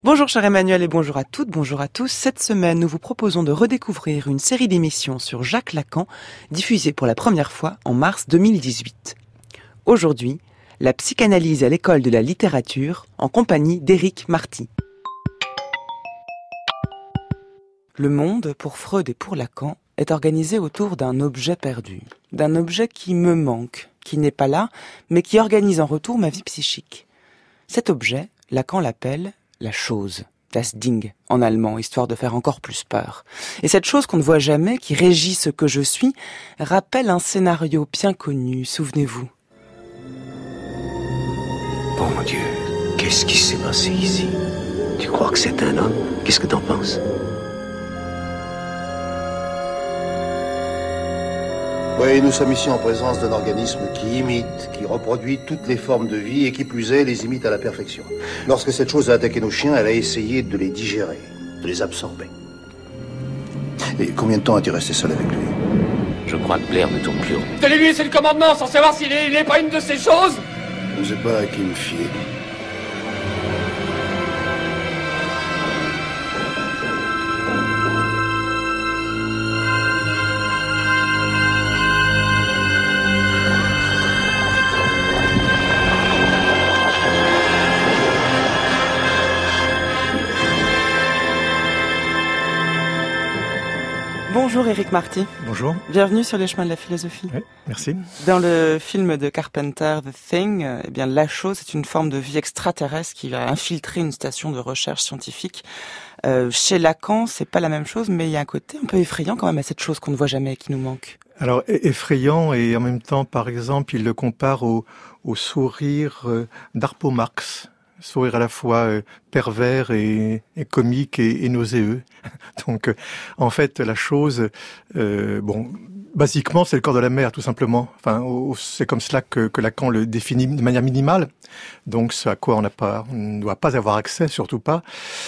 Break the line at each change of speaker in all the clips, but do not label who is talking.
Bonjour cher Emmanuel et bonjour à toutes, bonjour à tous. Cette semaine, nous vous proposons de redécouvrir une série d'émissions sur Jacques Lacan, diffusée pour la première fois en mars 2018. Aujourd'hui, la psychanalyse à l'école de la littérature, en compagnie d'Éric Marty. Le monde, pour Freud et pour Lacan, est organisé autour d'un objet perdu, d'un objet qui me manque, qui n'est pas là, mais qui organise en retour ma vie psychique. Cet objet, Lacan l'appelle la chose, das Ding, en allemand, histoire de faire encore plus peur. Et cette chose qu'on ne voit jamais, qui régit ce que je suis, rappelle un scénario bien connu, souvenez-vous.
Bon Dieu, qu'est-ce qui s'est passé ici? Tu crois que c'est un homme? Qu'est-ce que t'en penses?
Oui, nous sommes ici en présence d'un organisme qui imite, qui reproduit toutes les formes de vie et qui plus est, les imite à la perfection. Lorsque cette chose a attaqué nos chiens, elle a essayé de les digérer, de les absorber. Et combien de temps as-tu resté seul avec lui?
Je crois que Blair ne tourne plus rond.
De lui laisser le commandement sans savoir s'il n'est pas une de ces choses?
Je ne sais pas à qui me fier.
Bonjour Éric Marty.
Bonjour.
Bienvenue sur les chemins de la philosophie.
Oui, merci.
Dans le film de Carpenter, The Thing, eh bien, la chose, c'est une forme de vie extraterrestre qui va infiltrer une station de recherche scientifique. Chez Lacan, c'est pas la même chose, mais il y a un côté un peu effrayant quand même à cette chose qu'on ne voit jamais et qui nous manque.
Alors, effrayant, et en même temps, par exemple, il le compare au sourire d'Harpo Marx. Sourire à la fois pervers et comique et nauséeux. Donc, en fait, la chose, basiquement, c'est le corps de la mer, tout simplement. Enfin, c'est comme cela que Lacan le définit de manière minimale. Donc, ce à quoi on ne doit pas avoir accès, surtout pas.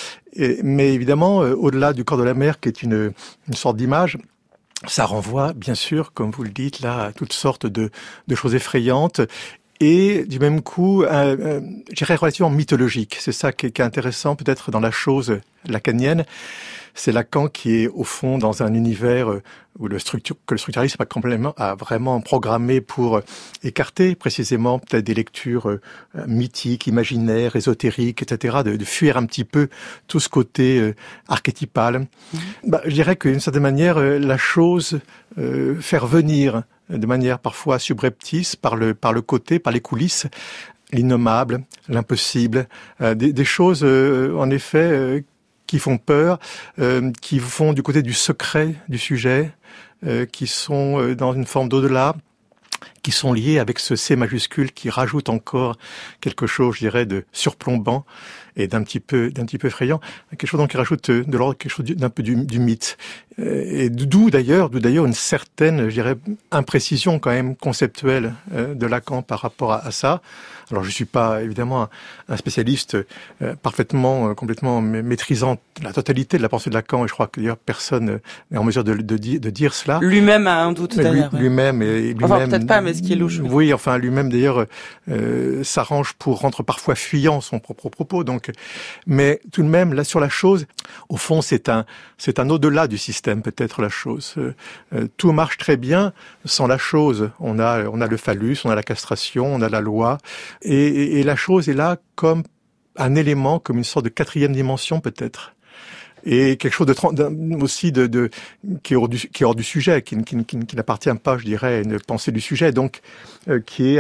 Mais évidemment, au-delà du corps de la mer, qui est une sorte d'image, ça renvoie, bien sûr, comme vous le dites là, à toutes sortes de choses effrayantes. Et du même coup, je dirais relativement mythologique. C'est ça qui est intéressant peut-être dans la chose lacanienne. C'est Lacan qui est au fond dans un univers où le structuralisme a vraiment programmé pour écarter précisément peut-être des lectures mythiques, imaginaires, ésotériques, etc., de fuir un petit peu tout ce côté archétypal. Je dirais qu'une certaine manière, la chose faire venir de manière parfois subreptice par le côté, par les coulisses, l'innommable, l'impossible, des choses en effet qui font peur, qui vont du côté du secret du sujet, qui sont dans une forme d'au-delà, qui sont liés avec ce C majuscule qui rajoute encore quelque chose, je dirais, de surplombant et d'un petit peu effrayant, quelque chose donc qui rajoute de l'ordre quelque chose d'un peu du mythe. Et d'où d'ailleurs une certaine, je dirais, imprécision quand même conceptuelle de Lacan par rapport à ça. Alors je suis pas évidemment un spécialiste parfaitement, complètement maîtrisant la totalité de la pensée de Lacan, et je crois que d'ailleurs personne n'est en mesure de dire cela.
Lui-même a un doute d'ailleurs.
Lui-même,
enfin peut-être pas, mais ce qui est louche.
Oui, enfin lui-même d'ailleurs s'arrange pour rendre parfois fuyant son propre propos. Donc, mais tout de même là sur la chose, au fond c'est un au-delà du système peut-être la chose. Tout marche très bien sans la chose. On a le phallus, on a la castration, on a la loi. Et la chose est là comme un élément, comme une sorte de quatrième dimension peut-être. Et quelque chose aussi qui est hors du sujet, qui n'appartient pas, je dirais, à une pensée du sujet. Donc, qui est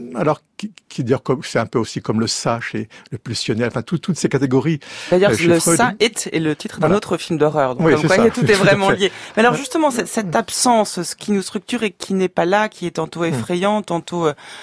qui dire comme c'est un peu aussi comme le ça chez le pulsionnel, enfin toutes ces catégories.
D'ailleurs, le
Freud,
ça est le titre d'un autre film d'horreur. Donc,
oui,
comme quoi,
ça.
tout est vraiment lié. Mais alors justement, cette absence, ce qui nous structure et qui n'est pas là, qui est tantôt effrayant, tantôt,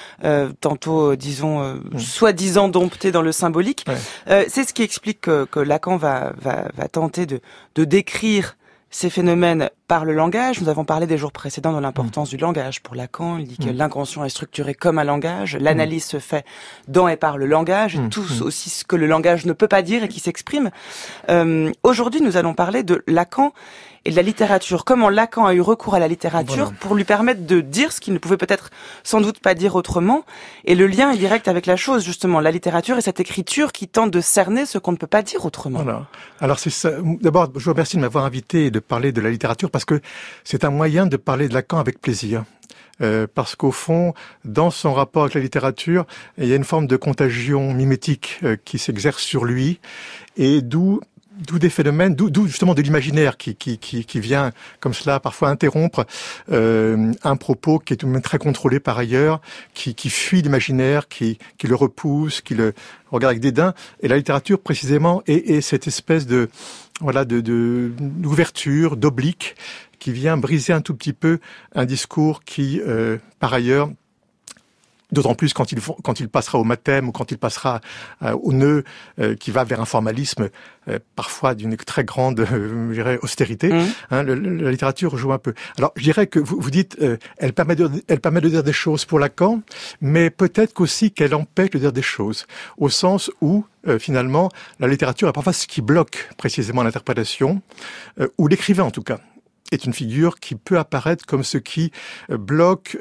disons, soi-disant dompté dans le symbolique, c'est ce qui explique que Lacan va tenter de décrire ces phénomènes par le langage. Nous avons parlé des jours précédents de l'importance du langage. Pour Lacan, il dit que l'inconscient est structuré comme un langage. L'analyse se fait dans et par le langage, et tout aussi ce que le langage ne peut pas dire et qui s'exprime. Aujourd'hui, nous allons parler de Lacan et de la littérature. Comment Lacan a eu recours à la littérature pour lui permettre de dire ce qu'il ne pouvait peut-être sans doute pas dire autrement. Et le lien est direct avec la chose, justement. La littérature et cette écriture qui tente de cerner ce qu'on ne peut pas dire autrement.
Voilà. Alors c'est ça. D'abord, je vous remercie de m'avoir invité et de parler de la littérature parce que c'est un moyen de parler de Lacan avec plaisir. Parce qu'au fond, dans son rapport avec la littérature, il y a une forme de contagion mimétique qui s'exerce sur lui, et d'où des phénomènes, d'où justement de l'imaginaire qui vient comme cela parfois interrompre un propos qui est tout de même très contrôlé par ailleurs, qui fuit l'imaginaire, qui le repousse, qui le regarde avec dédain. Et la littérature précisément est cette espèce de d'ouverture, d'oblique, qui vient briser un tout petit peu un discours qui, par ailleurs, d'autant plus quand il passera au mathème ou quand il passera au nœud, qui va vers un formalisme parfois d'une très grande, je dirais, austérité. La littérature joue un peu. Alors, je dirais que vous dites, elle permet de dire des choses pour Lacan, mais peut-être qu'aussi qu'elle empêche de dire des choses, au sens où finalement la littérature est parfois ce qui bloque précisément l'interprétation, ou l'écrivain en tout cas est une figure qui peut apparaître comme ce qui bloque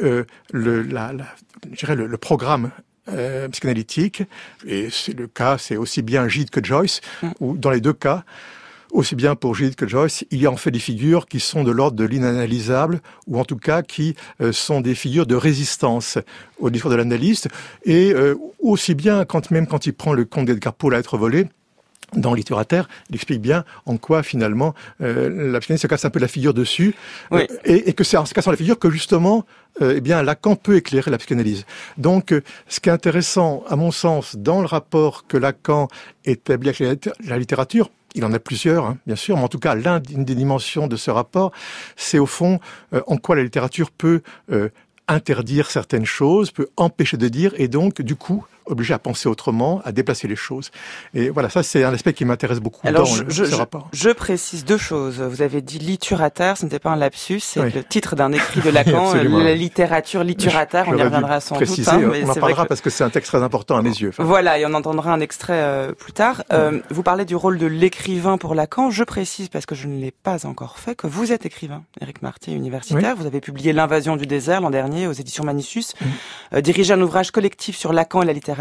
le programme psychanalytique. Et c'est le cas, c'est aussi bien Gide que Joyce, ou dans les deux cas, aussi bien pour Gide que Joyce, il y a en fait des figures qui sont de l'ordre de l'inanalysable, ou en tout cas qui sont des figures de résistance au discours de l'analyste, et aussi bien quand il prend le conte d'Edgar Poe, La lettre volée, dans Littérateur, il explique bien en quoi finalement la psychanalyse se casse un peu la figure dessus, et que c'est en se cassant la figure que justement Lacan peut éclairer la psychanalyse. Donc ce qui est intéressant à mon sens dans le rapport que Lacan établit avec la littérature, il en a plusieurs, bien sûr, mais en tout cas l'une des dimensions de ce rapport, c'est au fond en quoi la littérature peut interdire certaines choses, peut empêcher de dire, et donc du coup obligé à penser autrement, à déplacer les choses. Et voilà, ça c'est un aspect qui m'intéresse beaucoup. Alors, dans ce rapport.
Je précise deux choses. Vous avez dit littérateur, ce n'était pas un lapsus, c'est le titre d'un écrit de Lacan, la littérature littérateur, on y reviendra sans doute.
Mais on en parlera parce que c'est un texte très important à mes yeux.
Voilà, et on entendra un extrait plus tard. Vous parlez du rôle de l'écrivain pour Lacan. Je précise, parce que je ne l'ai pas encore fait, que vous êtes écrivain, Éric Marty, universitaire. Vous avez publié L'invasion du désert l'an dernier aux éditions Manussus, dirigé un ouvrage collectif sur Lacan et la littérature.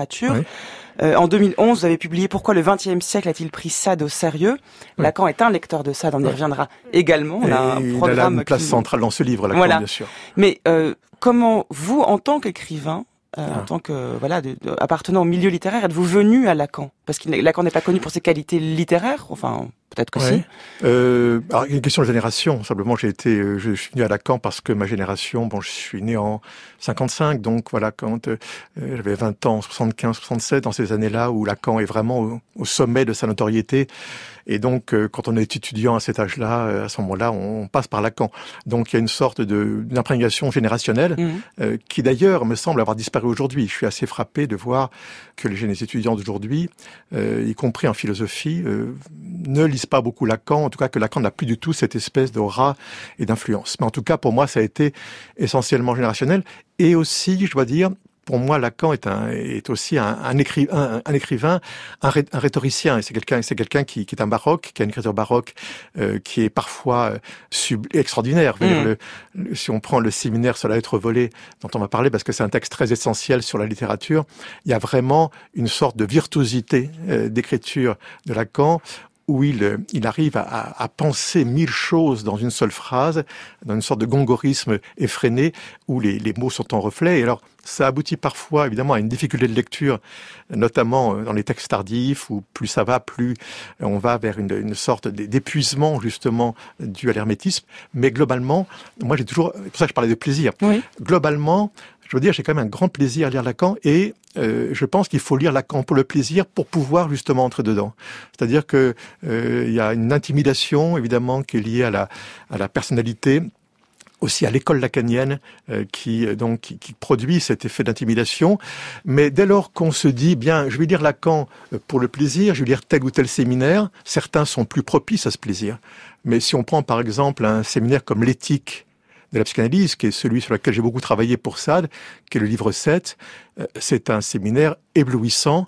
En 2011, vous avez publié Pourquoi le XXe siècle a-t-il pris Sade au sérieux ? Lacan est un lecteur de Sade, on y reviendra également. On a un programme
il a une place centrale dans ce livre, Lacan, bien sûr.
Mais comment vous, en tant qu'écrivain, en tant que appartenant au milieu littéraire, êtes-vous venu à Lacan ? Parce que Lacan n'est pas connu pour ses qualités littéraires, enfin peut-être que si.
Alors une question de génération. Simplement, je suis venu à Lacan parce que ma génération, je suis né en 55, donc voilà, quand j'avais 20 ans, 75, 67, dans ces années-là où Lacan est vraiment au sommet de sa notoriété. Et donc, quand on est étudiant à cet âge-là, à ce moment-là, on passe par Lacan. Donc, il y a une sorte d'imprégnation générationnelle qui, d'ailleurs, me semble avoir disparu aujourd'hui. Je suis assez frappé de voir que les jeunes étudiants d'aujourd'hui, y compris en philosophie, ne lisent pas beaucoup Lacan. En tout cas, que Lacan n'a plus du tout cette espèce d'aura et d'influence. Mais en tout cas, pour moi, ça a été essentiellement générationnel. Et aussi, je dois dire, pour moi, Lacan est aussi un écrivain, un rhétoricien. Et c'est quelqu'un qui est un baroque, qui a une écriture baroque qui est parfois extraordinaire. Si on prend le séminaire sur la lettre volée dont on va parler, parce que c'est un texte très essentiel sur la littérature, il y a vraiment une sorte de virtuosité d'écriture de Lacan, où il arrive à penser 1000 choses dans une seule phrase, dans une sorte de gongorisme effréné, où les mots sont en reflet. Et alors, ça aboutit parfois, évidemment, à une difficulté de lecture, notamment dans les textes tardifs, où plus ça va, plus on va vers une sorte d'épuisement, justement, dû à l'hermétisme. Mais globalement, moi, c'est pour ça que je parlais de plaisir. Globalement, je veux dire, j'ai quand même un grand plaisir à lire Lacan, et je pense qu'il faut lire Lacan pour le plaisir, pour pouvoir justement entrer dedans. C'est-à-dire que il y a une intimidation, évidemment, qui est liée à la personnalité, aussi à l'école lacanienne qui produit cet effet d'intimidation. Mais dès lors qu'on se dit, bien, je vais lire Lacan pour le plaisir, je vais lire tel ou tel séminaire, certains sont plus propices à ce plaisir. Mais si on prend par exemple un séminaire comme l'éthique de la psychanalyse, qui est celui sur lequel j'ai beaucoup travaillé pour Sade, qui est le livre 7, c'est un séminaire éblouissant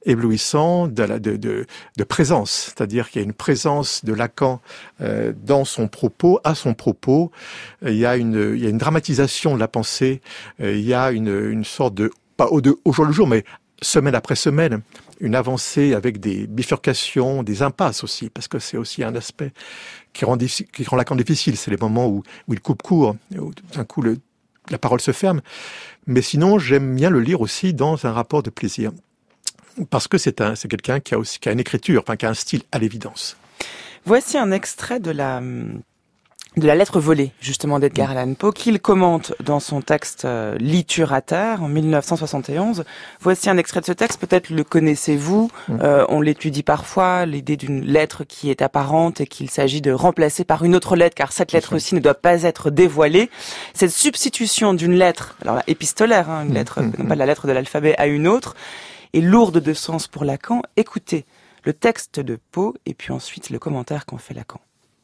de présence, c'est-à-dire qu'il y a une présence de Lacan dans son propos, à son propos. Il y a une dramatisation de la pensée. Il y a une sorte de, pas au jour le jour, mais semaine après semaine, une avancée avec des bifurcations, des impasses aussi, parce que c'est aussi un aspect qui rend Lacan difficile. C'est les moments où il coupe court, où tout d'un coup la parole se ferme. Mais sinon, j'aime bien le lire aussi dans un rapport de plaisir. Parce que c'est quelqu'un qui a une écriture, qui a un style à l'évidence.
Voici un extrait de la lettre volée, justement, d'Edgar Allan Poe, qu'il commente dans son texte Liturateur, en 1971. Voici un extrait de ce texte, peut-être le connaissez-vous, on l'étudie parfois, l'idée d'une lettre qui est apparente et qu'il s'agit de remplacer par une autre lettre, car cette lettre-ci ne doit pas être dévoilée. Cette substitution d'une lettre, alors là, épistolaire, une lettre, non pas la lettre de l'alphabet, à une autre, est lourde de sens pour Lacan. Écoutez le texte de Poe et puis ensuite le commentaire qu'en fait Lacan.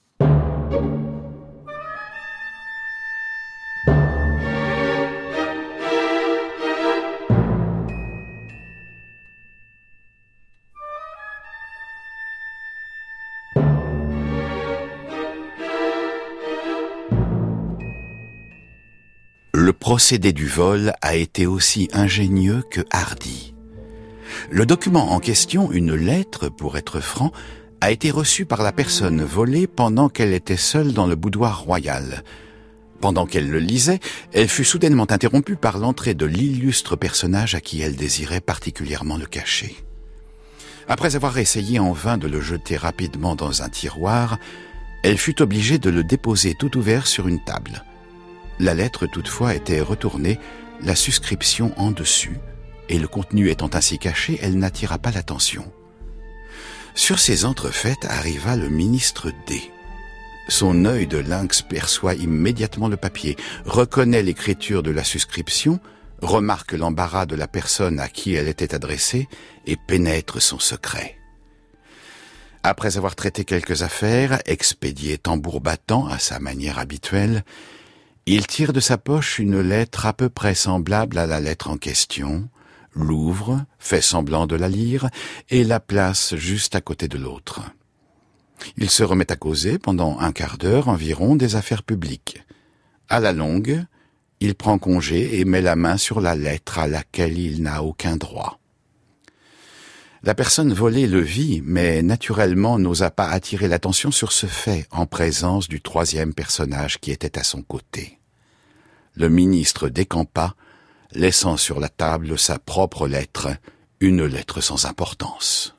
Le procédé du vol a été aussi ingénieux que hardi. Le document en question, une lettre pour être franc, a été reçu par la personne volée pendant qu'elle était seule dans le boudoir royal. Pendant qu'elle le lisait, elle fut soudainement interrompue par l'entrée de l'illustre personnage à qui elle désirait particulièrement le cacher. Après avoir essayé en vain de le jeter rapidement dans un tiroir, elle fut obligée de le déposer tout ouvert sur une table. La lettre toutefois était retournée, la suscription en dessus, et le contenu étant ainsi caché, elle n'attira pas l'attention. Sur ces entrefaites arriva le ministre D. Son œil de lynx perçoit immédiatement le papier, reconnaît l'écriture de la suscription, remarque l'embarras de la personne à qui elle était adressée et pénètre son secret. Après avoir traité quelques affaires, expédié tambour battant à sa manière habituelle, il tire de sa poche une lettre à peu près semblable à la lettre en question, l'ouvre, fait semblant de la lire et la place juste à côté de l'autre. Il se remet à causer pendant un quart d'heure environ des affaires publiques. À la longue, il prend congé et met la main sur la lettre à laquelle il n'a aucun droit. La personne volée le vit, mais naturellement n'osa pas attirer l'attention sur ce fait en présence du troisième personnage qui était à son côté. Le ministre décampa, laissant sur la table sa propre lettre, une lettre sans importance.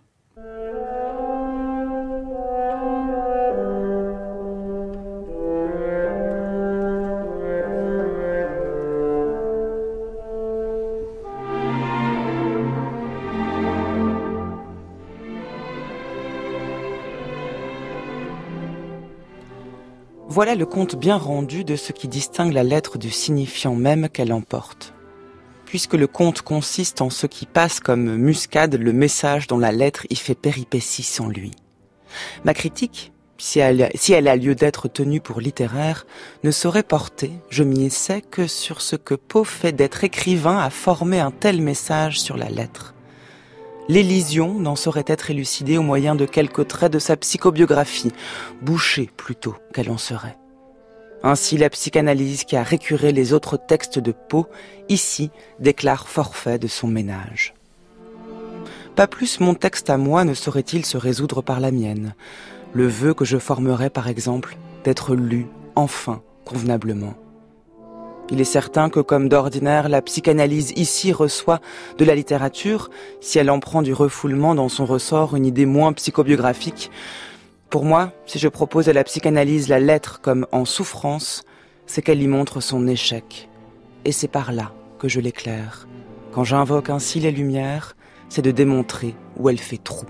Voilà le compte bien rendu de ce qui distingue la lettre du signifiant même qu'elle emporte. Puisque le conte consiste en ce qui passe comme muscade le message dont la lettre y fait péripétie sans lui. Ma critique, si elle a lieu d'être tenue pour littéraire, ne saurait porter, je m'y essaie, que sur ce que Poe fait d'être écrivain à former un tel message sur la lettre. L'élision n'en saurait être élucidée au moyen de quelques traits de sa psychobiographie, bouchée plutôt qu'elle en serait. Ainsi, la psychanalyse qui a récuré les autres textes de Poe, ici, déclare forfait de son ménage. Pas plus mon texte à moi ne saurait-il se résoudre par la mienne. Le vœu que je formerais, par exemple, d'être lu, enfin, convenablement. Il est certain que, comme d'ordinaire, la psychanalyse ici reçoit de la littérature, si elle en prend du refoulement dans son ressort une idée moins psychobiographique. Pour moi, si je propose à la psychanalyse la lettre comme en souffrance, c'est qu'elle y montre son échec. Et c'est par là que je l'éclaire. Quand j'invoque ainsi les lumières, c'est de démontrer où elle fait trou.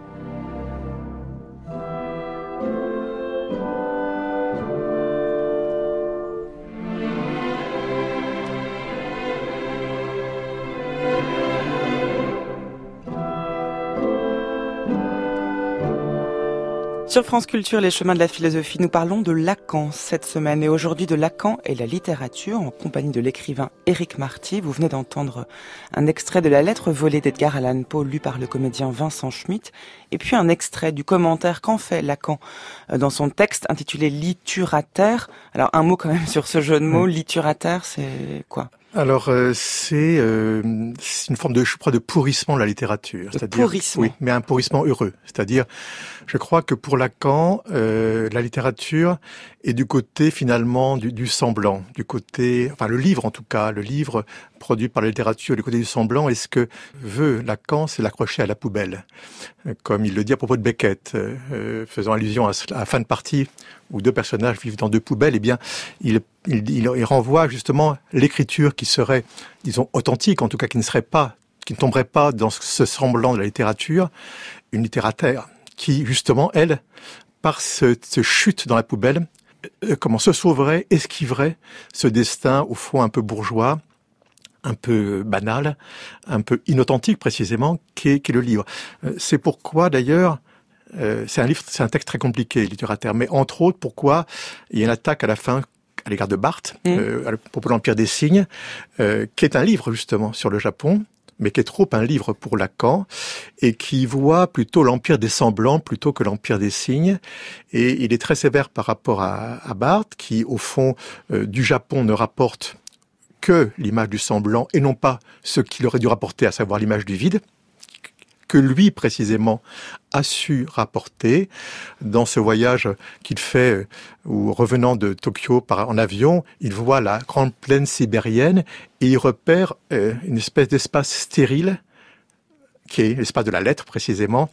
Sur France Culture, les chemins de la philosophie, nous parlons de Lacan cette semaine et aujourd'hui de Lacan et la littérature en compagnie de l'écrivain Éric Marty. Vous venez d'entendre un extrait de La lettre volée d'Edgar Allan Poe lu par le comédien Vincent Schmitt et puis un extrait du commentaire qu'en fait Lacan dans son texte intitulé Litturataire. Alors un mot quand même sur ce jeu de mots, litturataire, c'est quoi ?
Alors, c'est une forme de, je crois, de pourrissement de la littérature.
Pourrissement.
Oui, mais un pourrissement heureux. C'est-à-dire, je crois que pour Lacan, la littérature est du côté, finalement, du semblant. Du côté, enfin, le livre, en tout cas, le livre produit par la littérature, du côté du semblant. Et ce que veut Lacan, c'est l'accrocher à la poubelle. Comme il le dit à propos de Beckett, faisant allusion à la fin de partie, où deux personnages vivent dans deux poubelles, eh bien, il renvoie justement l'écriture qui serait, disons, authentique, en tout cas qui ne tomberait pas dans ce semblant de la littérature, une littérature qui, justement, elle, par ce chute dans la poubelle, se sauverait, esquiverait ce destin, au fond, un peu bourgeois, un peu banal, un peu inauthentique, précisément, qu'est le livre. C'est pourquoi, d'ailleurs, c'est un texte très compliqué, littéraire, mais entre autres, pourquoi il y a une attaque à la fin à l'égard de Barthes, à propos de l'Empire des Signes, qui est un livre, justement, sur le Japon, mais qui est trop un livre pour Lacan, et qui voit plutôt l'Empire des semblants plutôt que l'Empire des signes. Et il est très sévère par rapport à Barthes, qui, au fond, du Japon ne rapporte que l'image du semblant, et non pas ce qu'il aurait dû rapporter, à savoir l'image du vide, que lui, précisément, a su rapporter dans ce voyage qu'il fait, où revenant de Tokyo en avion, il voit la grande plaine sibérienne et il repère une espèce d'espace stérile, qui est l'espace de la lettre, précisément,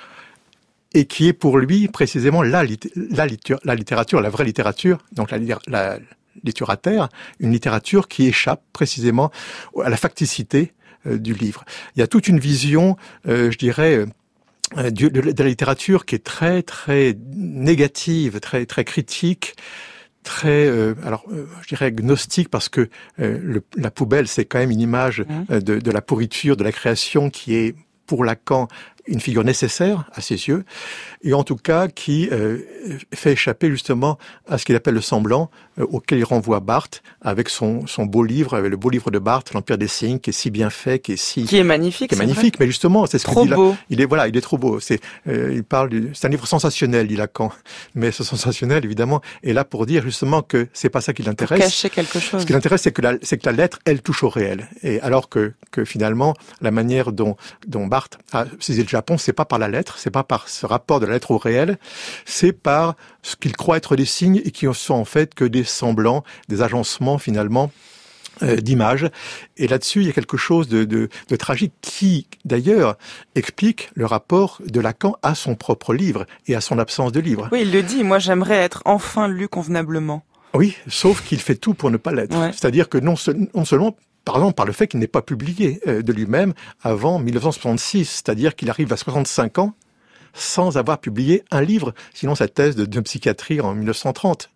et qui est pour lui, précisément, la littérature, la vraie littérature, donc la littérature, une littérature qui échappe, précisément, à la facticité du livre. Il y a toute une vision, je dirais, de la littérature qui est très très négative, très très critique, très je dirais gnostique, parce que la poubelle, c'est quand même une image de la pourriture, de la création, qui est pour Lacan une figure nécessaire à ses yeux, et en tout cas qui fait échapper justement à ce qu'il appelle le semblant, auquel il renvoie Barthes avec son beau livre, avec le beau livre de Barthes, l'Empire des signes, qui est si bien fait, qui est magnifique, mais justement c'est ce qu'il dit là. Il est trop beau. C'est un livre sensationnel, dit Lacan, mais ce sensationnel évidemment est là pour dire justement que c'est pas ça qui l'intéresse.
Pour cacher quelque chose.
Ce qui l'intéresse, c'est que la lettre, elle touche au réel, et alors que finalement la manière dont Barthes a saisi le Japon, c'est pas par la lettre, c'est pas par ce rapport de la lettre au réel, c'est par ce qu'il croit être des signes et qui ne sont en fait que des semblants, des agencements finalement d'images. Et là-dessus, il y a quelque chose de tragique qui, d'ailleurs, explique le rapport de Lacan à son propre livre et à son absence de livre.
Oui, il le dit, moi j'aimerais être enfin lu convenablement.
Oui, sauf qu'il fait tout pour ne pas l'être. Ouais. C'est-à-dire que non seulement, par exemple, par le fait qu'il n'est pas publié de lui-même avant 1966, c'est-à-dire qu'il arrive à 65 ans sans avoir publié un livre, sinon sa thèse de psychiatrie en 1930.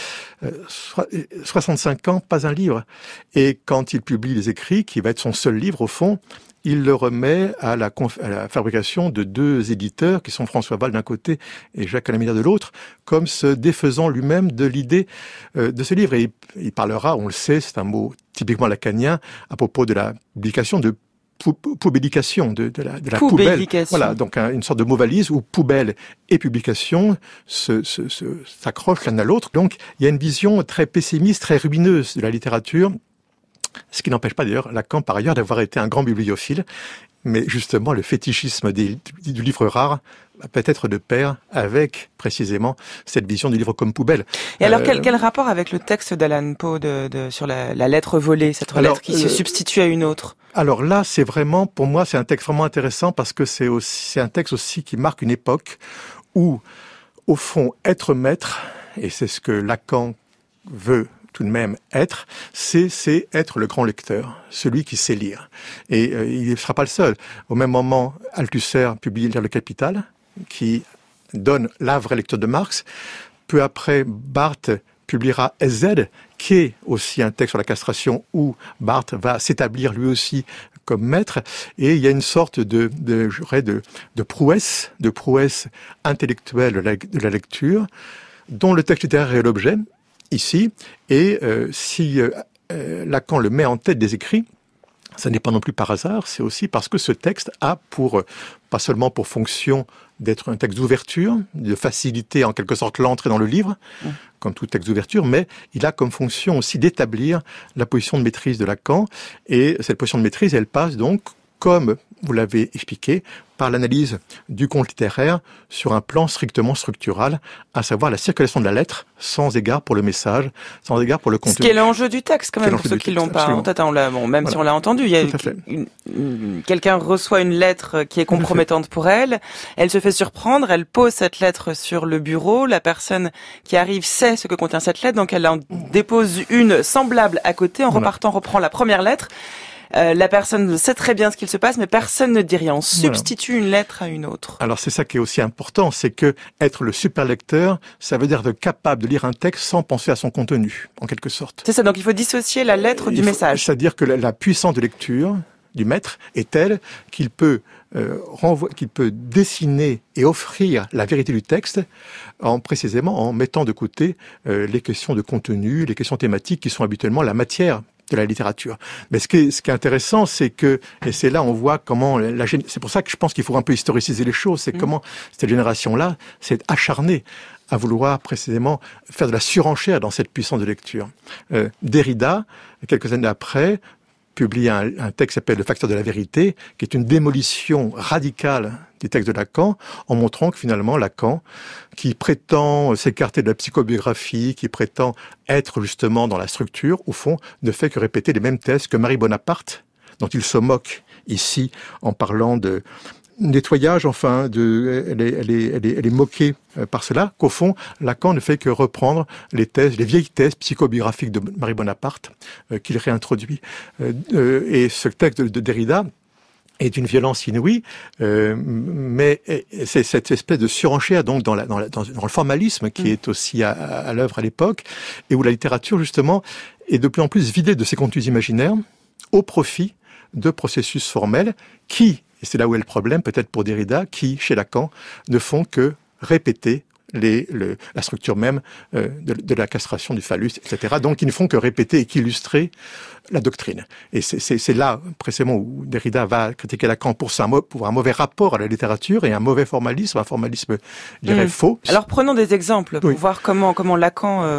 65 ans, pas un livre. Et quand il publie les écrits, qui va être son seul livre au fond, il le remet à la fabrication de deux éditeurs, qui sont François Valls d'un côté et Jacques Alameda de l'autre, comme se défaisant lui-même de l'idée de ce livre. Et il parlera, on le sait, c'est un mot typiquement lacanien, à propos de la publication de poubellication, de la poubelle. Voilà, donc une sorte de mot valise où poubelle et publication s'accrochent l'un à l'autre. Donc il y a une vision très pessimiste, très ruineuse de la littérature, ce qui n'empêche pas d'ailleurs Lacan par ailleurs d'avoir été un grand bibliophile, mais justement le fétichisme du livre rare va peut-être de pair avec précisément cette vision du livre comme poubelle.
Et alors quel rapport avec le texte d'Allan Poe sur la lettre volée, cette lettre qui se substitue à une autre?
Alors là, c'est vraiment, pour moi, c'est un texte vraiment intéressant parce que c'est un texte aussi qui marque une époque où, au fond, être maître, et c'est ce que Lacan veut tout de même être, c'est être le grand lecteur, celui qui sait lire. Et il ne sera pas le seul. Au même moment, Althusser publie Lire le Capital, qui donne la vraie lecture de Marx. Peu après, Barthes publiera SZ, qui est aussi un texte sur la castration où Barthes va s'établir lui aussi comme maître, et il y a une sorte de prouesse intellectuelle de la lecture, dont le texte littéraire est l'objet, ici, et si Lacan le met en tête des écrits, ça n'est pas non plus par hasard, c'est aussi parce que ce texte a pas seulement pour fonction d'être un texte d'ouverture, de faciliter en quelque sorte l'entrée dans le livre, comme tout texte d'ouverture, mais il a comme fonction aussi d'établir la position de maîtrise de Lacan, et cette position de maîtrise, elle passe donc, comme vous l'avez expliqué, par l'analyse du conte littéraire sur un plan strictement structural, à savoir la circulation de la lettre, sans égard pour le message, sans égard pour le contenu.
Ce qui est l'enjeu du texte, quand même, pour ceux qui l'ont pas en tête. Même si on l'a entendu, il y a quelqu'un reçoit une lettre qui est compromettante pour elle, elle se fait surprendre, elle pose cette lettre sur le bureau, la personne qui arrive sait ce que contient cette lettre, donc elle en dépose une semblable à côté, en repartant reprend la première lettre. La personne sait très bien ce qu'il se passe, mais personne ne dit rien. On substitue une lettre à une autre. Alors c'est ça qui est aussi important, c'est que être le super lecteur, ça veut dire être capable de lire un texte sans penser à son contenu, en quelque sorte. C'est ça, donc il faut dissocier la lettre du message.
C'est-à-dire que la puissance de lecture du maître est telle qu'il peut dessiner et offrir la vérité du texte précisément en mettant de côté les questions de contenu, les questions thématiques qui sont habituellement la matière de la littérature. Mais ce qui est intéressant, c'est que, et c'est là on voit comment c'est pour ça que je pense qu'il faut un peu historiciser les choses, c'est comment cette génération-là s'est acharnée à vouloir précisément faire de la surenchère dans cette puissance de lecture. Derrida, quelques années après, publie un texte qui s'appelle « Le facteur de la vérité », qui est une démolition radicale du texte de Lacan, en montrant que finalement Lacan, qui prétend s'écarter de la psychobiographie, qui prétend être justement dans la structure, au fond, ne fait que répéter les mêmes thèses que Marie Bonaparte, dont il se moque ici en parlant de nettoyage, elle est moquée par cela, qu'au fond, Lacan ne fait que reprendre les vieilles thèses psychobiographiques de Marie Bonaparte qu'il réintroduit. Et ce texte de Derrida est d'une violence inouïe, mais c'est cette espèce de surenchère donc dans le formalisme qui est aussi à l'œuvre à l'époque, et où la littérature justement est de plus en plus vidée de ses contenus imaginaires au profit de processus formels qui, et c'est là où est le problème, peut-être pour Derrida, qui, chez Lacan, ne font que répéter la structure même de la castration du phallus, etc. Donc, ils ne font que répéter et qu'illustrer la doctrine. Et c'est là, précisément, où Derrida va critiquer Lacan pour un mauvais rapport à la littérature et un mauvais formalisme, je dirais, faux.
Alors, prenons des exemples pour voir comment Lacan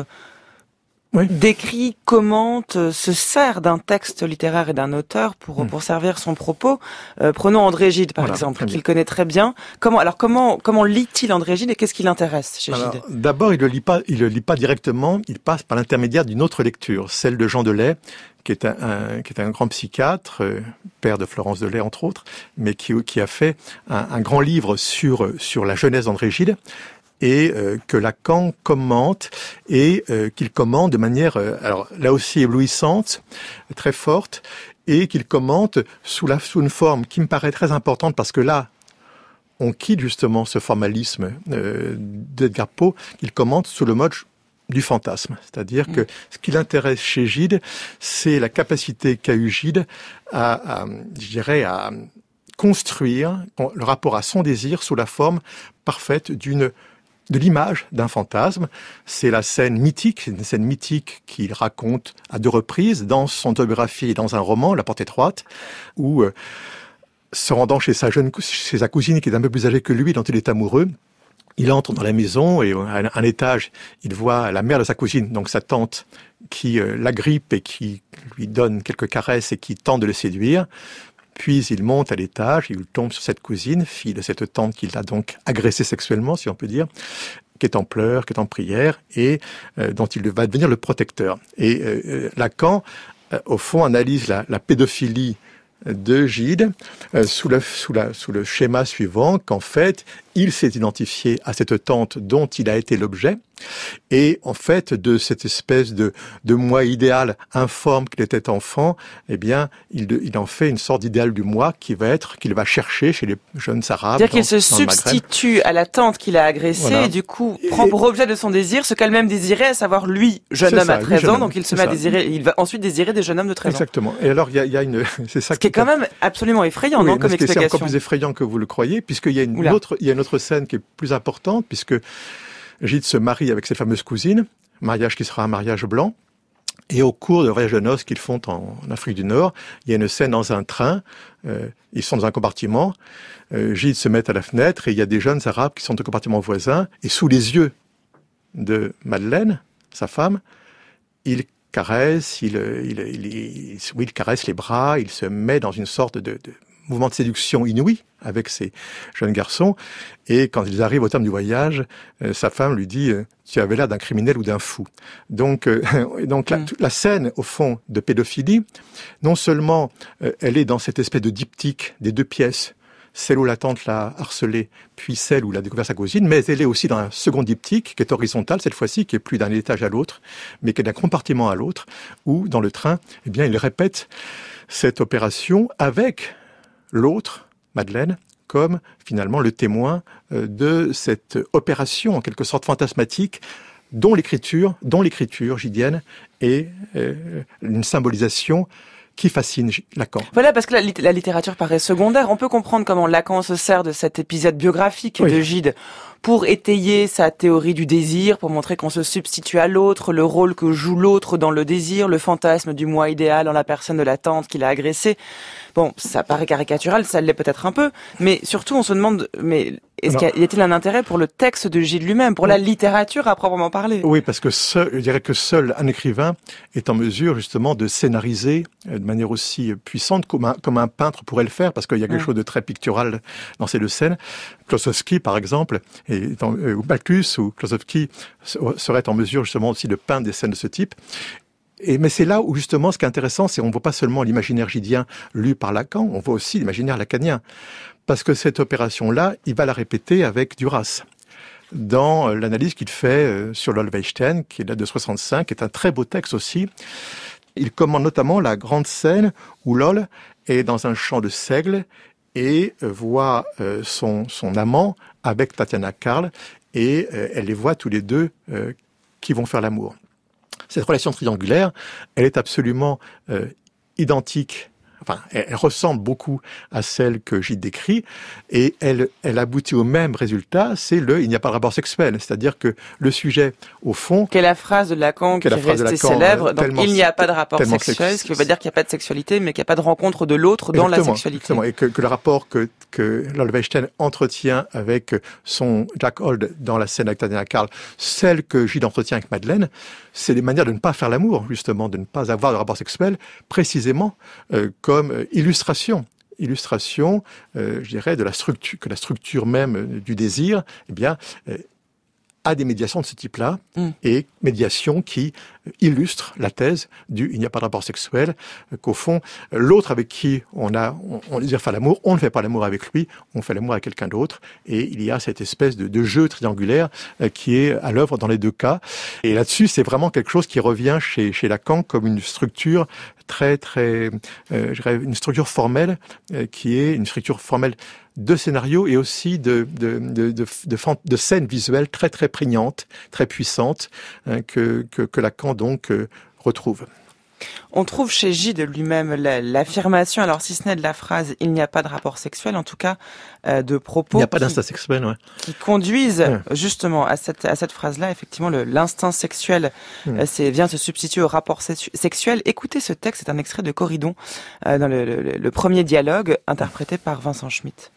décrit, commente, se sert d'un texte littéraire et d'un auteur pour servir son propos. Prenons André Gide, par exemple, qu'il connaît très bien. Comment lit-il André Gide et qu'est-ce qui l'intéresse chez Gide ?
D'abord, il le lit pas directement, il passe par l'intermédiaire d'une autre lecture, celle de Jean Delay, qui est un grand psychiatre, père de Florence Delay, entre autres, mais qui a fait un grand livre sur la jeunesse d'André Gide, et que Lacan commente, et qu'il commente de manière, alors là aussi éblouissante, très forte, et qu'il commente sous une forme qui me paraît très importante, parce que là, on quitte justement ce formalisme d'Edgar Poe, qu'il commente sous le mode du fantasme. C'est-à-dire que ce qui l'intéresse chez Gide, c'est la capacité qu'a eu Gide à construire le rapport à son désir sous la forme parfaite de l'image d'un fantasme. C'est une scène mythique qu'il raconte à 2 reprises dans son autobiographie et dans un roman, La Porte étroite, où, se rendant chez sa cousine qui est un peu plus âgée que lui, dont il est amoureux, il entre dans la maison et à un étage, il voit la mère de sa cousine, donc sa tante, qui l'agrippe et qui lui donne quelques caresses et qui tente de le séduire. Puis il monte à l'étage, il tombe sur cette cousine, fille de cette tante qu'il a donc agressée sexuellement, si on peut dire, qui est en pleurs, qui est en prière, et dont il va devenir le protecteur. Et Lacan, au fond, analyse la pédophilie de Gide sous le schéma suivant, qu'en fait, il s'est identifié à cette tante dont il a été l'objet, Et en fait, de cette espèce de moi idéal informe qu'il était enfant, eh bien, il en fait une sorte d'idéal du moi qu'il va chercher chez les jeunes Arabes.
C'est-à-dire qu'il se substitue à la tante qu'il a agressée et du coup prend pour objet de son désir ce qu'elle même désirait, à savoir lui, jeune homme à 13 ans, donc il se met à désirer, il va ensuite désirer des jeunes hommes de 13 ans.
Exactement. Et alors, il y a c'est ça
ce qui est quand même absolument effrayant, non, comme explication.
C'est encore plus effrayant que vous le croyez, puisqu'il y a une autre scène qui est plus importante, puisque Gide se marie avec cette fameuse cousine, mariage qui sera un mariage blanc. Et au cours de voyage de noces qu'ils font en Afrique du Nord, il y a une scène dans un train, ils sont dans un compartiment, Gide se met à la fenêtre et il y a des jeunes Arabes qui sont au compartiment voisin, et sous les yeux de Madeleine, sa femme, il caresse, il caresse les bras, il se met dans une sorte de mouvement de séduction inouï avec ces jeunes garçons. Et quand ils arrivent au terme du voyage, sa femme lui dit « Tu avais l'air d'un criminel ou d'un fou ». Donc la scène, au fond, de pédophilie, non seulement elle est dans cette espèce de diptyque des deux pièces, celle où la tante l'a harcelée, puis celle où l'a découvert sa cousine, mais elle est aussi dans un second diptyque qui est horizontal, cette fois-ci, qui est plus d'un étage à l'autre, mais qui est d'un compartiment à l'autre, où, dans le train, eh bien, il répète cette opération avec l'autre, Madeleine, comme finalement le témoin de cette opération en quelque sorte fantasmatique dont l'écriture gidienne est une symbolisation qui fascine Lacan.
Voilà, parce que la littérature paraît secondaire. On peut comprendre comment Lacan se sert de cet épisode biographique de Gide pour étayer sa théorie du désir, pour montrer qu'on se substitue à l'autre, le rôle que joue l'autre dans le désir, le fantasme du moi idéal en la personne de la tante qui l'a agressé. Bon, ça paraît caricatural, ça l'est peut-être un peu, mais surtout on se demande, mais y a-t-il un intérêt pour le texte de Gide lui-même, pour la littérature à proprement parler?
Oui, parce que je dirais que seul un écrivain est en mesure justement de scénariser de manière aussi puissante comme un peintre pourrait le faire, parce qu'il y a quelque chose de très pictural dans ces deux scènes. Klosowski, par exemple, ou Bacchus ou Klosowski seraient en mesure justement aussi de peindre des scènes de ce type. Mais c'est là où justement ce qui est intéressant, c'est qu'on ne voit pas seulement l'imaginaire gidien lu par Lacan, on voit aussi l'imaginaire lacanien. Parce que cette opération-là, il va la répéter avec Duras. Dans l'analyse qu'il fait sur l'Olweichten, qui est là de 65, qui est un très beau texte aussi, il commande notamment la grande scène où Lol est dans un champ de seigle et voit son amant avec Tatiana Karl, et elle les voit tous les deux qui vont faire l'amour. Cette relation triangulaire, elle est absolument identique. Enfin, elle ressemble beaucoup à celle que Gide décrit, et elle aboutit au même résultat, c'est il n'y a pas de rapport sexuel. C'est-à-dire que le sujet, au fond...
Quelle est la phrase de Lacan qui est restée célèbre. Donc, il n'y a pas de rapport sexuel, ce qui veut pas dire qu'il n'y a pas de sexualité, mais qu'il n'y a pas de rencontre de l'autre dans la sexualité.
Exactement, et que le rapport que l'Olweichten entretient avec son Jack Hold dans la scène avec Tatiana Karl, celle que Gide entretient avec Madeleine, c'est des manières de ne pas faire l'amour, justement, de ne pas avoir de rapport sexuel, précisément comme illustration, je dirais, de la structure, que la structure même du désir, eh bien, a des médiations de ce type-là, et médiations qui illustrent la thèse du « il n'y a pas de rapport sexuel », qu'au fond, l'autre avec qui on désire faire l'amour, on ne fait pas l'amour avec lui, on fait l'amour avec quelqu'un d'autre, et il y a cette espèce de jeu triangulaire qui est à l'œuvre dans les deux cas. Et là-dessus, c'est vraiment quelque chose qui revient chez Lacan comme une structure très, je dirais, une structure formelle, qui est une structure formelle de scénario et aussi de scènes visuelles très très prégnantes, très puissantes, que Lacan donc retrouve.
On trouve chez Gide lui-même l'affirmation, alors si ce n'est de la phrase « il n'y a pas de rapport sexuel », en tout cas de propos...
Il n'y a pas d'instinct sexuel, ouais.
Qui conduisent justement à cette phrase-là, effectivement, l'instinct sexuel vient se substituer au rapport sexuel. Écoutez ce texte, c'est un extrait de Corydon, dans le premier dialogue, interprété par Vincent Schmitt.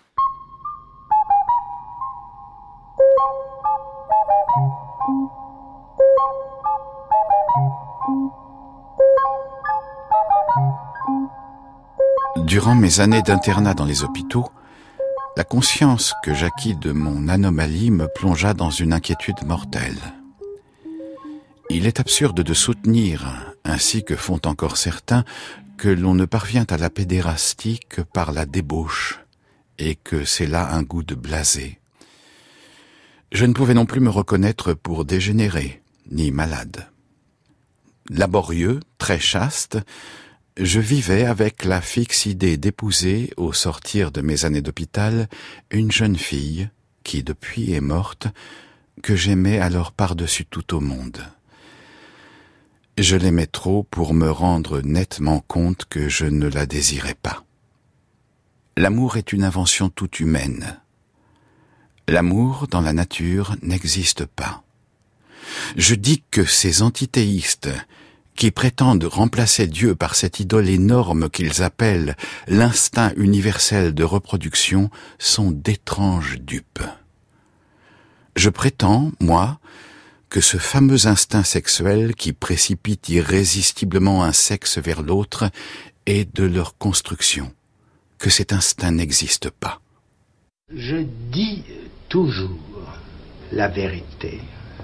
Durant mes années d'internat dans les hôpitaux, la conscience que j'acquis de mon anomalie me plongea dans une inquiétude mortelle. Il est absurde de soutenir, ainsi que font encore certains, que l'on ne parvient à la pédérastie que par la débauche, et que c'est là un goût de blasé. Je ne pouvais non plus me reconnaître pour dégénéré, ni malade. Laborieux, très chaste, je vivais avec la fixe idée d'épouser, au sortir de mes années d'hôpital, une jeune fille, qui depuis est morte, que j'aimais alors par-dessus tout au monde. Je l'aimais trop pour me rendre nettement compte que je ne la désirais pas. L'amour est une invention toute humaine. L'amour dans la nature n'existe pas. Je dis que ces antithéistes, qui prétendent remplacer Dieu par cette idole énorme qu'ils appellent l'instinct universel de reproduction, sont d'étranges dupes. Je prétends, moi, que ce fameux instinct sexuel qui précipite irrésistiblement un sexe vers l'autre est de leur construction, que cet instinct n'existe pas.
Je dis toujours la vérité.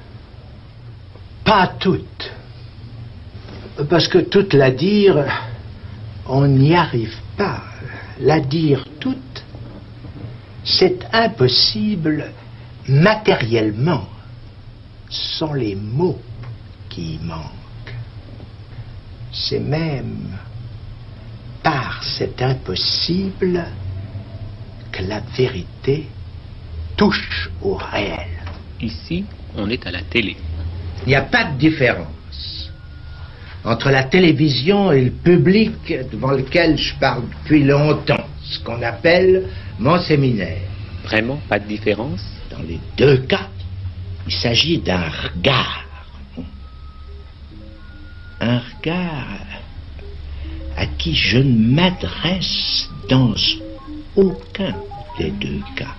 Pas toute. Parce que toute la dire, on n'y arrive pas. La dire toute, c'est impossible matériellement, sont les mots qui y manquent. C'est même par cet impossible que la vérité touche au réel.
Ici, on est à la télé.
Il n'y a pas de différence entre la télévision et le public devant lequel je parle depuis longtemps, ce qu'on appelle mon séminaire.
Vraiment pas de différence?
Dans les deux cas, il s'agit d'un regard. Un regard à qui je ne m'adresse dans aucun des deux cas.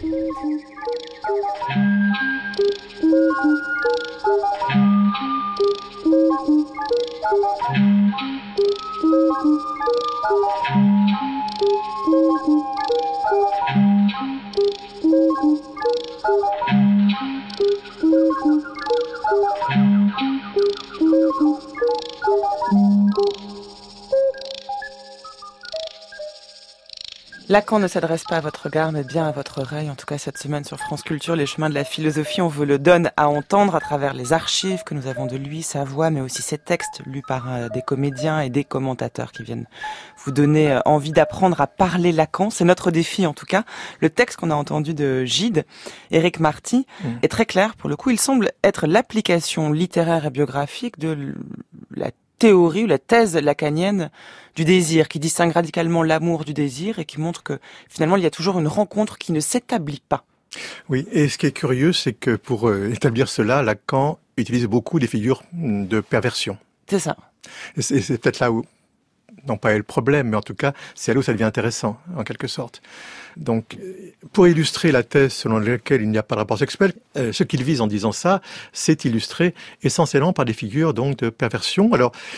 Lacan ne s'adresse pas à votre regard, mais bien à votre oreille. En tout cas, cette semaine sur France Culture, les chemins de la philosophie, on vous le donne à entendre à travers les archives que nous avons de lui, sa voix, mais aussi ses textes lus par des comédiens et des commentateurs qui viennent vous donner envie d'apprendre à parler Lacan. C'est notre défi, en tout cas. Le texte qu'on a entendu de Gide, Éric Marty, est très clair. Pour le coup, il semble être l'application littéraire et biographique de la théorie ou la thèse lacanienne du désir, qui distingue radicalement l'amour du désir et qui montre que finalement il y a toujours une rencontre qui ne s'établit pas.
Oui, et ce qui est curieux, c'est que pour établir cela, Lacan utilise beaucoup des figures de perversion.
C'est ça.
Et c'est peut-être là où, non pas est le problème, mais en tout cas, c'est là où ça devient intéressant, en quelque sorte. Donc, pour illustrer la thèse selon laquelle il n'y a pas de rapport sexuel, ce qu'il vise en disant ça, c'est illustré essentiellement par des figures donc de perversion,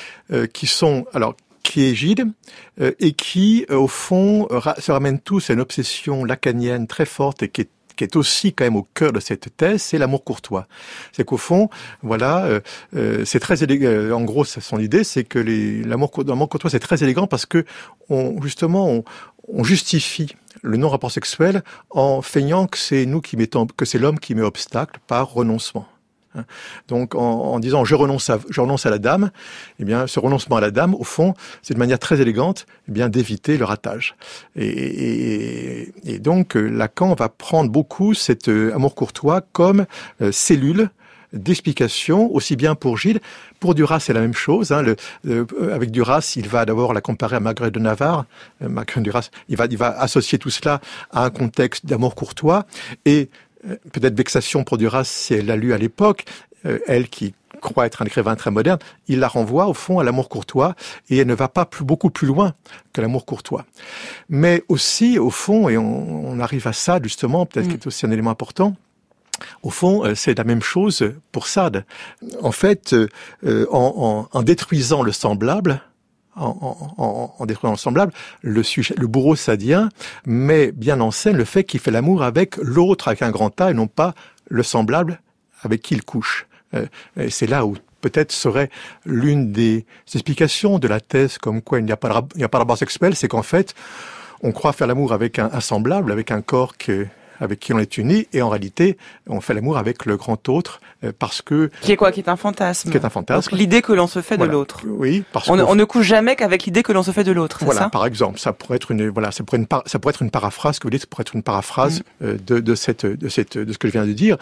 qui est Gide, et qui, au fond, se ramènent tous à une obsession lacanienne très forte et qui est aussi quand même au cœur de cette thèse, c'est l'amour courtois. C'est qu'au fond, voilà, c'est très élégant. En gros, son idée, c'est que l'amour courtois, c'est très élégant parce que on justifie le non-rapport sexuel en feignant que c'est l'homme qui met obstacle par renoncement. Donc, en disant je renonce à la dame, eh bien, ce renoncement à la dame, au fond, c'est de manière très élégante, eh bien, d'éviter le ratage. Et donc, Lacan va prendre beaucoup cet amour courtois comme cellule d'explication, aussi bien pour Gide. Pour Duras, c'est la même chose. Avec Duras, il va d'abord la comparer à Marguerite de Navarre. Marguerite Duras, il va associer tout cela à un contexte d'amour courtois et peut-être vexation pour Duras si elle l'a lu à l'époque, elle qui croit être un écrivain très moderne, il la renvoie au fond à l'amour courtois et elle ne va pas beaucoup plus loin que l'amour courtois. Mais aussi, au fond, et on arrive à ça justement, peut-être qui est aussi un élément important, au fond, c'est la même chose pour Sade. En fait, en détruisant le semblable, en détruisant le semblable, le bourreau sadien met bien en scène le fait qu'il fait l'amour avec l'autre, avec un grand A, et non pas le semblable avec qui il couche. Et c'est là où peut-être serait l'une des explications de la thèse comme quoi il n'y a pas de rapport sexuel, c'est qu'en fait, on croit faire l'amour avec un semblable, avec un corps avec qui on est uni, et en réalité, on fait l'amour avec le grand autre, parce que...
Qui est quoi? Qui est un fantasme.
Qui est un fantasme.
Donc, l'idée que l'on se fait de l'autre.
Oui, parce
on ne couche jamais qu'avec l'idée que l'on se fait de l'autre, c'est ça?
Par exemple, ça pourrait être une paraphrase, que vous dites, ça pourrait être une paraphrase de ce que je viens de dire,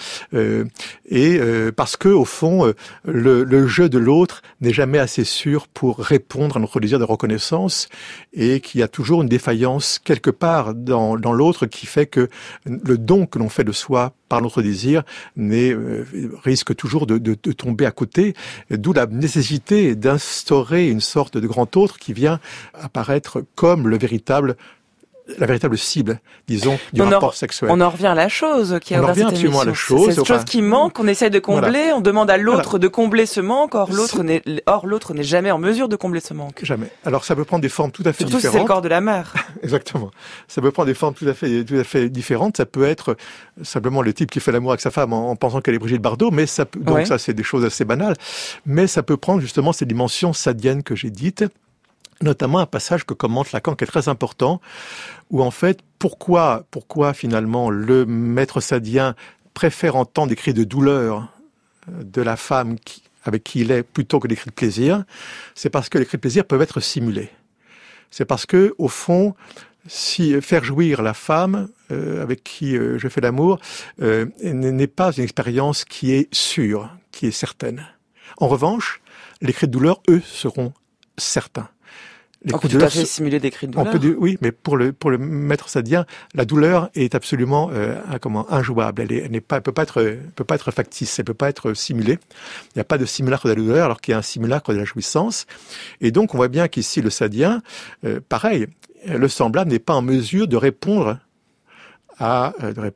parce que, au fond, le jeu de l'autre n'est jamais assez sûr pour répondre à notre désir de reconnaissance, et qu'il y a toujours une défaillance quelque part dans l'autre qui fait que le don que l'on fait de soi par notre désir risque toujours de tomber à côté, d'où la nécessité d'instaurer une sorte de grand autre qui vient apparaître comme la véritable cible, disons, du rapport sexuel.
On en revient à la chose qui a ouvert cette émission.
À la chose.
C'est cette chose qui manque, on essaie de combler, on demande à l'autre de combler ce manque, or l'autre n'est jamais en mesure de combler ce manque.
Jamais. Alors ça peut prendre des formes tout à fait différentes.
Surtout si c'est le corps de la mère.
Exactement. Ça peut prendre des formes tout à fait différentes. Ça peut être simplement le type qui fait l'amour avec sa femme en pensant qu'elle est Brigitte Bardot, mais ça c'est des choses assez banales. Mais ça peut prendre justement ces dimensions sadiennes que j'ai dites, notamment un passage que commente Lacan qui est très important, où en fait, pourquoi finalement le maître sadien préfère entendre des cris de douleur de la femme avec qui il est plutôt que des cris de plaisir, c'est parce que les cris de plaisir peuvent être simulés. C'est parce que, au fond, si faire jouir la femme avec qui je fais l'amour n'est pas une expérience qui est sûre, qui est certaine. En revanche, les cris de douleur, eux, seront certains.
On peut tout à fait simuler des cris de douleur.
Oui, mais pour le maître sadien, la douleur est absolument injouable. Elle peut pas être factice, elle peut pas être simulée. Il n'y a pas de simulacre de la douleur, alors qu'il y a un simulacre de la jouissance. Et donc, on voit bien qu'ici, le sadien, pareil, le semblable n'est pas en mesure de répondre à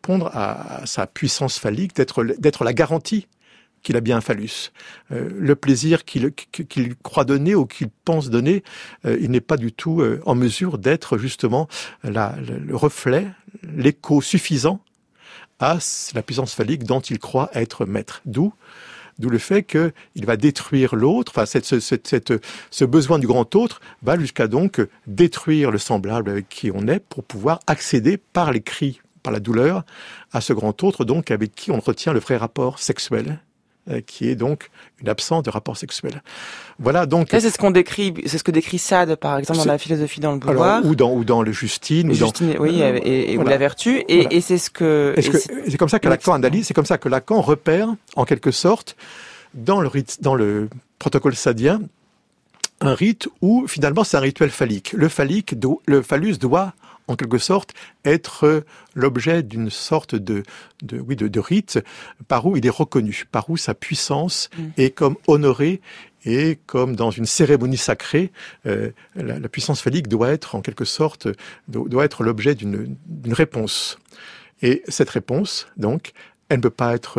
sa puissance phallique, d'être la garantie qu'il a bien un phallus. Le plaisir qu'il croit donner ou qu'il pense donner, il n'est pas du tout en mesure d'être justement le reflet, l'écho suffisant à la puissance phallique dont il croit être maître. D'où le fait qu'il va détruire l'autre, enfin ce besoin du grand autre va jusqu'à donc détruire le semblable avec qui on est pour pouvoir accéder par les cris, par la douleur, à ce grand autre donc avec qui on retient le vrai rapport sexuel, qui est donc une absence de rapport sexuel. Voilà donc.
C'est ce que décrit Sade par exemple dans la philosophie dans le boudoir.
Ou dans le Justine.
Ou la vertu. Et c'est ce que.
C'est comme ça que Lacan analyse. C'est comme ça que Lacan repère en quelque sorte dans le protocole sadien un rite où finalement c'est un rituel phallique. Le phallus doit en quelque sorte être l'objet d'une sorte de rite par où il est reconnu, par où sa puissance est comme honorée, et comme dans une cérémonie sacrée, la puissance phallique doit être en quelque sorte doit être l'objet d'une réponse. Et cette réponse, donc, elle ne peut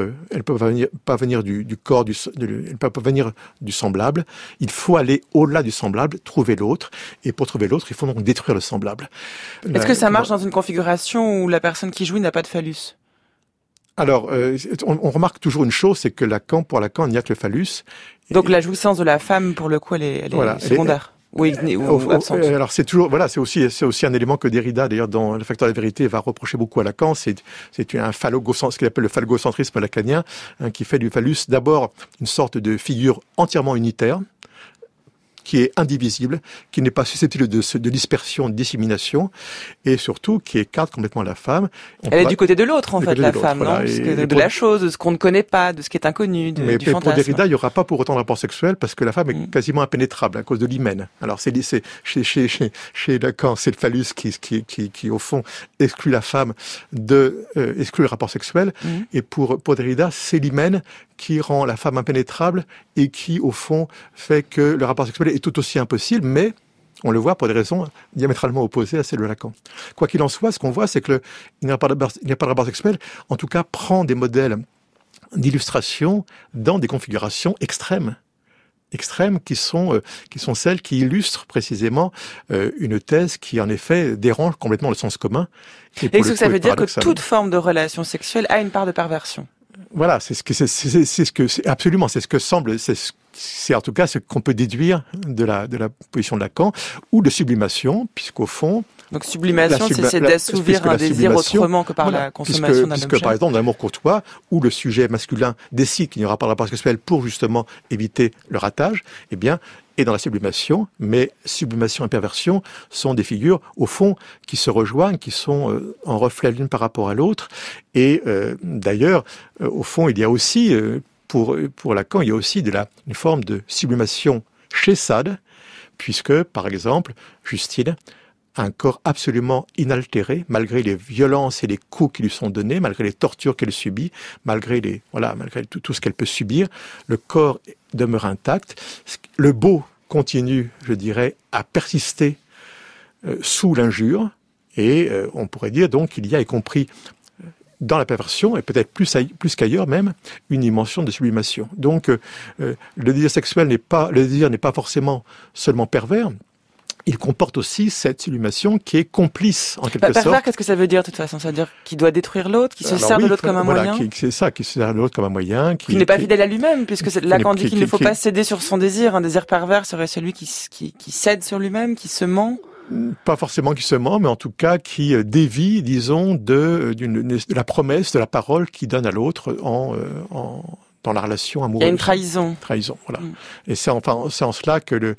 pas venir du corps, elle ne peut pas venir du semblable. Il faut aller au-delà du semblable, trouver l'autre. Et pour trouver l'autre, il faut donc détruire le semblable.
Est-ce que ça marche dans une configuration où la personne qui jouit n'a pas de phallus?
Alors, on remarque toujours une chose, c'est que pour Lacan, il n'y a que le phallus.
Donc la jouissance de la femme, pour le coup, elle est secondaire. Ou absente.
Alors c'est toujours c'est aussi un élément que Derrida d'ailleurs dans Le facteur de la vérité va reprocher beaucoup à Lacan, c'est ce qu'il appelle le phallogocentrisme lacanien, qui fait du phallus d'abord une sorte de figure entièrement unitaire, qui est indivisible, qui n'est pas susceptible de dispersion, de dissémination, et surtout qui écarte complètement la femme.
Elle est du côté de l'autre, en fait, la femme, non? De la chose, de ce qu'on ne connaît pas, de ce qui est inconnu, du fantasme.
Pour Derrida, il n'y aura pas pour autant de rapport sexuel, parce que la femme est quasiment impénétrable à cause de l'hymen. Alors, chez Lacan, c'est le phallus qui, au fond, exclut la femme exclut le rapport sexuel, et pour Derrida, c'est l'hymen qui rend la femme impénétrable et qui, au fond, fait que le rapport sexuel est tout aussi impossible, mais on le voit pour des raisons diamétralement opposées à celles de Lacan. Quoi qu'il en soit, ce qu'on voit, c'est qu'il n'y a pas de rapport sexuel, en tout cas, prend des modèles d'illustration dans des configurations extrêmes qui sont celles qui illustrent précisément une thèse qui, en effet, dérange complètement le sens commun.
Et est-ce que ça veut dire que toute forme de relation sexuelle a une part de perversion?
Voilà, c'est en tout cas ce qu'on peut déduire de la position de Lacan, ou de sublimation, puisqu'au fond,
Donc sublimation, c'est d'assouvir un désir autrement que par la consommation d'un objet.
Puisque par exemple, dans l'amour courtois, où le sujet masculin décide qu'il n'y aura pas de rapport sexuel pour justement éviter le ratage, eh bien, et dans la sublimation, mais sublimation et perversion sont des figures, au fond, qui se rejoignent, qui sont en reflet l'une par rapport à l'autre. Et d'ailleurs, au fond, il y a aussi, pour Lacan, il y a aussi une forme de sublimation chez Sade, puisque, par exemple, Justine a un corps absolument inaltéré, malgré les violences et les coups qui lui sont donnés, malgré les tortures qu'elle subit, malgré tout ce qu'elle peut subir, le corps demeure intact. Le beau continue, je dirais, à persister sous l'injure, et on pourrait dire donc qu'il y a, y compris dans la perversion, et peut-être plus qu'ailleurs même, une dimension de sublimation. Donc, le désir sexuel n'est pas forcément seulement pervers. Il comporte aussi cette sublimation qui est complice, en quelque sorte.
Pervers, qu'est-ce que ça veut dire, de toute façon? Ça veut dire qu'il doit détruire l'autre, qu'il se sert de l'autre comme un moyen?
C'est ça, qu'il se sert de l'autre comme un moyen.
Qu'il n'est pas fidèle à lui-même, puisque Lacan dit qu'il ne faut pas céder sur son désir. Un désir pervers serait celui qui cède sur lui-même, qui se ment.
Pas forcément qui se ment, mais en tout cas qui dévie, disons, de la promesse, de la parole qu'il donne à l'autre dans la relation amoureuse.
Il y a une trahison.
Trahison, voilà. Et c'est en cela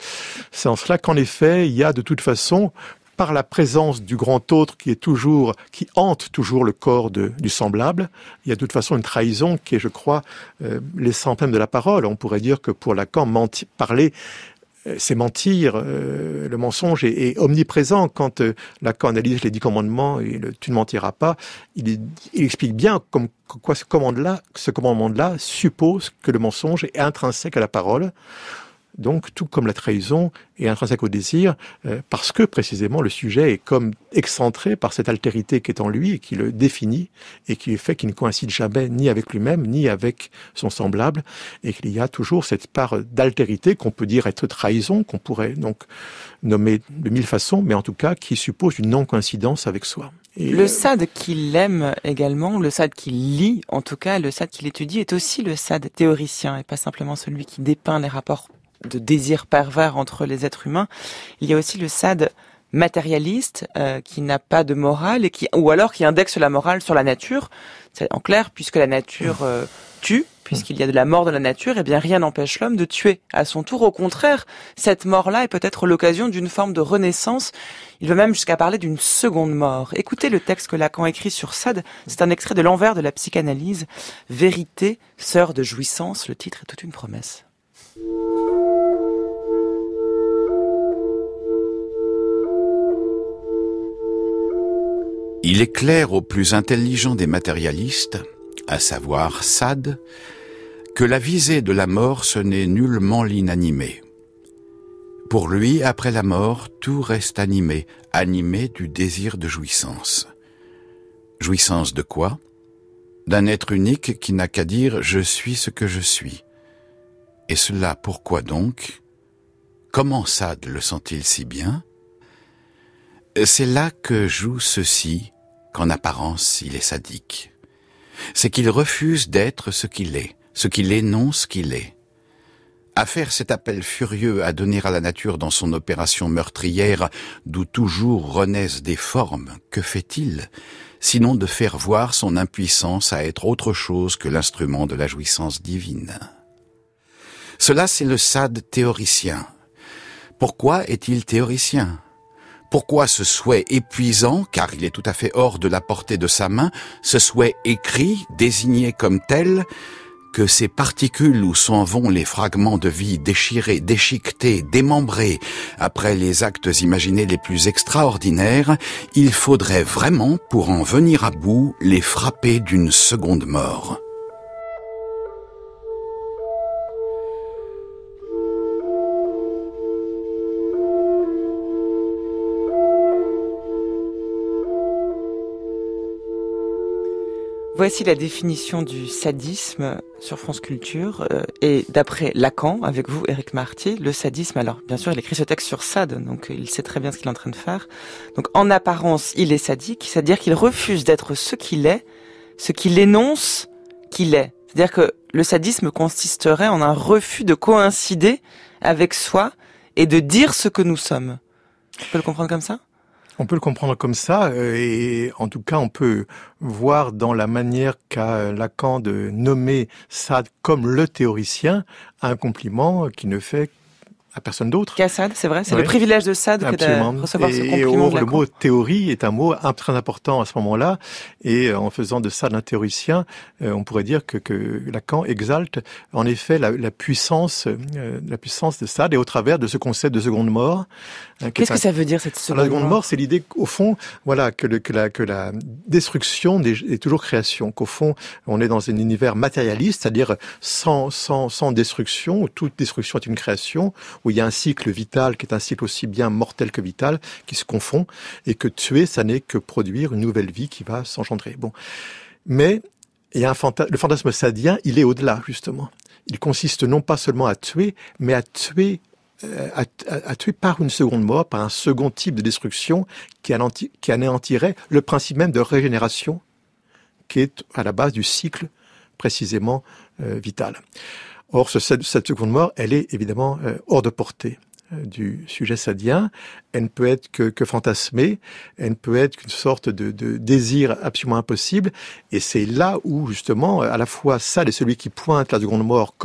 qu'en effet, il y a de toute façon, par la présence du grand autre qui hante toujours le corps du semblable, il y a de toute façon une trahison qui est, je crois, l'essence même de la parole. On pourrait dire que pour Lacan, parler, c'est mentir. Le mensonge est omniprésent. Quand Lacan analyse les 10 commandements et tu ne mentiras pas, il explique bien quoi ce commandement-là suppose que le mensonge est intrinsèque à la parole. Donc, tout comme la trahison est intrinsèque au désir, parce que précisément le sujet est comme excentré par cette altérité qui est en lui et qui le définit et qui fait qu'il ne coïncide jamais ni avec lui-même ni avec son semblable, et qu'il y a toujours cette part d'altérité qu'on peut dire être trahison, qu'on pourrait donc nommer de 1000 façons, mais en tout cas qui suppose une non-coïncidence avec soi. Et
le Sade qui l'aime également, le Sade qui lit, en tout cas le Sade qui l'étudie, est aussi le Sade théoricien et pas simplement celui qui dépeint les rapports de désir pervers entre les êtres humains. Il y a aussi le Sade matérialiste qui n'a pas de morale ou alors qui indexe la morale sur la nature. C'est en clair, puisque la nature tue, puisqu'il y a de la mort de la nature, eh bien rien n'empêche l'homme de tuer à son tour. Au contraire, cette mort-là est peut-être l'occasion d'une forme de renaissance. Il va même jusqu'à parler d'une seconde mort. Écoutez le texte que Lacan écrit sur Sade. C'est un extrait de l'Envers de la psychanalyse. Vérité, sœur de jouissance. Le titre est toute une promesse.
Il est clair aux plus intelligents des matérialistes, à savoir Sade, que la visée de la mort ce n'est nullement l'inanimé. Pour lui, après la mort, tout reste animé du désir de jouissance. Jouissance de quoi? D'un être unique qui n'a qu'à dire « je suis ce que je suis ». Et cela pourquoi donc? Comment Sade le sent-il si bien? C'est là que joue ceci, qu'en apparence il est sadique. C'est qu'il refuse d'être ce qu'il énonce qu'il est. À faire cet appel furieux à donner à la nature dans son opération meurtrière, d'où toujours renaissent des formes, que fait-il, sinon de faire voir son impuissance à être autre chose que l'instrument de la jouissance divine? Cela, c'est le Sade théoricien. Pourquoi est-il théoricien? Pourquoi ce souhait épuisant, car il est tout à fait hors de la portée de sa main, ce souhait écrit, désigné comme tel, que ces particules où s'en vont les fragments de vie déchirés, déchiquetés, démembrés, après les actes imaginés les plus extraordinaires, il faudrait vraiment, pour en venir à bout, les frapper d'une seconde mort.
Voici la définition du sadisme sur France Culture. Et d'après Lacan, avec vous, Éric Marty, le sadisme, alors bien sûr, il écrit ce texte sur Sade, donc il sait très bien ce qu'il est en train de faire. Donc en apparence, il est sadique, c'est-à-dire qu'il refuse d'être ce qu'il est, ce qu'il énonce qu'il est. C'est-à-dire que le sadisme consisterait en un refus de coïncider avec soi et de dire ce que nous sommes. Tu peux le comprendre comme ça ?
On peut le comprendre comme ça, et en tout cas, on peut voir dans la manière qu'a Lacan de nommer Sade comme le théoricien un compliment qui ne fait à personne d'autre.
Qu'à Sade, c'est vrai, c'est le privilège de Sade que de recevoir ce compliment de Lacan.
Le mot théorie est un mot très important à ce moment-là, et en faisant de Sade un théoricien, on pourrait dire que Lacan exalte en effet la puissance de Sade, et au travers de ce concept de seconde mort.
Qu'est-ce que ça veut dire, cette seconde mort ?
La seconde mort, c'est l'idée qu'au fond, voilà, que la destruction est toujours création, qu'au fond, on est dans un univers matérialiste, c'est-à-dire sans destruction, où toute destruction est une création, où il y a un cycle vital qui est un cycle aussi bien mortel que vital, qui se confond, et que tuer, ça n'est que produire une nouvelle vie qui va s'engendrer. Bon. Mais il y a le fantasme sadien, il est au-delà, justement. Il consiste non pas seulement à tuer, mais à tuer par une seconde mort, par un second type de destruction qui anéantirait le principe même de régénération qui est à la base du cycle précisément vital. Or, cette seconde mort, elle est évidemment hors de portée du sujet sadien. Elle ne peut être que fantasmée, elle ne peut être qu'une sorte de désir absolument impossible. Et c'est là où, justement, à la fois Sade est celui qui pointe la seconde mort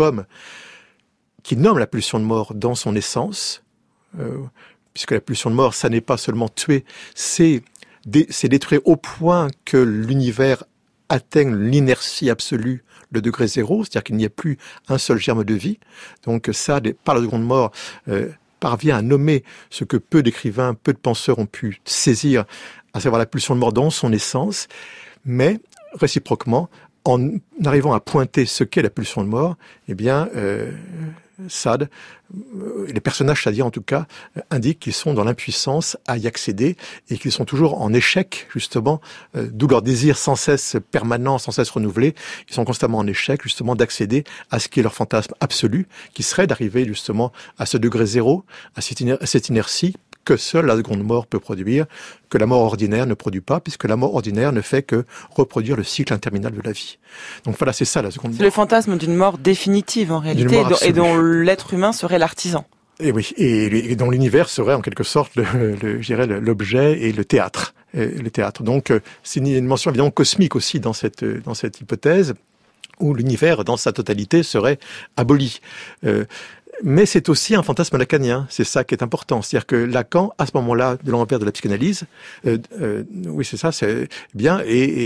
qui nomme la pulsion de mort dans son essence, puisque la pulsion de mort, ça n'est pas seulement tuer, c'est détruire au point que l'univers atteigne l'inertie absolue, le degré zéro, c'est-à-dire qu'il n'y a plus un seul germe de vie. Donc ça, par la seconde mort, parvient à nommer ce que peu d'écrivains, peu de penseurs ont pu saisir, à savoir la pulsion de mort dans son essence, mais réciproquement, en arrivant à pointer ce qu'est la pulsion de mort, eh bien, Sade, les personnages sadiens en tout cas, indiquent qu'ils sont dans l'impuissance à y accéder et qu'ils sont toujours en échec, justement, d'où leur désir sans cesse permanent, sans cesse renouvelé. Ils sont constamment en échec, justement, d'accéder à ce qui est leur fantasme absolu, qui serait d'arriver, justement, à ce degré zéro, à cette inertie que seule la seconde mort peut produire, que la mort ordinaire ne produit pas, puisque la mort ordinaire ne fait que reproduire le cycle interminable de la vie. Donc voilà, c'est ça la seconde mort.
C'est le fantasme d'une mort définitive en réalité, et dont l'être humain serait l'artisan.
Et oui, et dont l'univers serait en quelque sorte, je dirais, l'objet et le théâtre. Donc c'est une dimension évidemment cosmique aussi dans cette hypothèse, où l'univers dans sa totalité serait aboli. Mais c'est aussi un fantasme lacanien, c'est ça qui est important. C'est-à-dire que Lacan, à ce moment-là, de l'envers de la psychanalyse, oui c'est ça, c'est bien,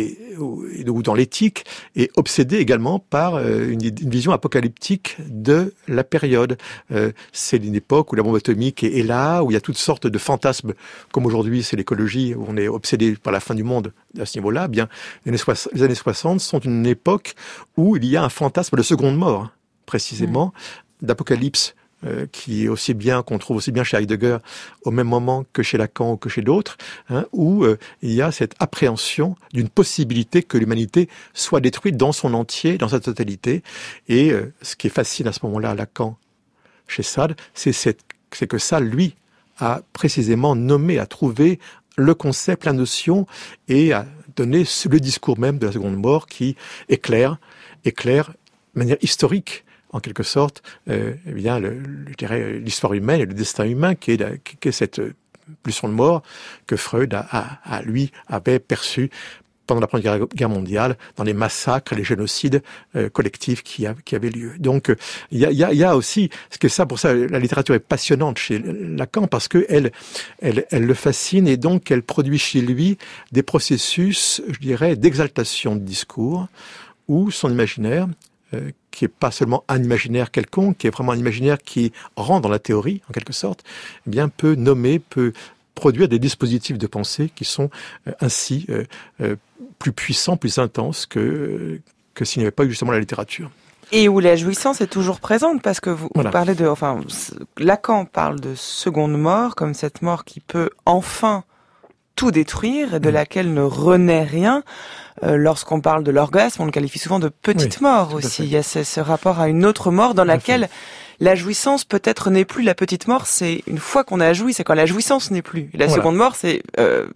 ou dans l'éthique, est obsédé également par une vision apocalyptique de la période. C'est une époque où la bombe atomique est là, où il y a toutes sortes de fantasmes, comme aujourd'hui c'est l'écologie, où on est obsédé par la fin du monde à ce niveau-là. Bien, les années 60 sont une époque où il y a un fantasme de seconde mort, précisément, d'apocalypse qu'on trouve aussi bien chez Heidegger au même moment que chez Lacan ou que chez d'autres, où il y a cette appréhension d'une possibilité que l'humanité soit détruite dans son entier, dans sa totalité. Et ce qui est facile à ce moment-là à Lacan chez Sade, c'est que Sade, lui, a précisément nommé, a trouvé le concept, la notion, et a donné le discours même de la seconde mort qui éclaire de manière historique, en quelque sorte, je dirais l'histoire humaine et le destin humain qui est cette pulsion de mort que Freud lui avait perçue pendant la Première Guerre mondiale, dans les massacres, les génocides collectifs qui avaient lieu. Donc, il y a aussi, pour ça, la littérature est passionnante chez Lacan, parce que elle le fascine, et donc elle produit chez lui des processus, je dirais, d'exaltation de discours, où son imaginaire, qui est pas seulement un imaginaire quelconque, qui est vraiment un imaginaire qui rentre dans la théorie, en quelque sorte, eh bien, peut produire des dispositifs de pensée qui sont ainsi plus puissants, plus intenses que s'il n'y avait pas eu justement la littérature.
Et où la jouissance est toujours présente, parce que vous parlez Lacan parle de seconde mort, comme cette mort qui peut enfin tout détruire et de laquelle ne renaît rien. Lorsqu'on parle de l'orgasme, on le qualifie souvent de petite mort aussi. Il y a ce rapport à une autre mort dans laquelle la jouissance peut-être n'est plus la petite mort, c'est une fois qu'on a joui, c'est quand la jouissance n'est plus. Et la seconde mort, c'est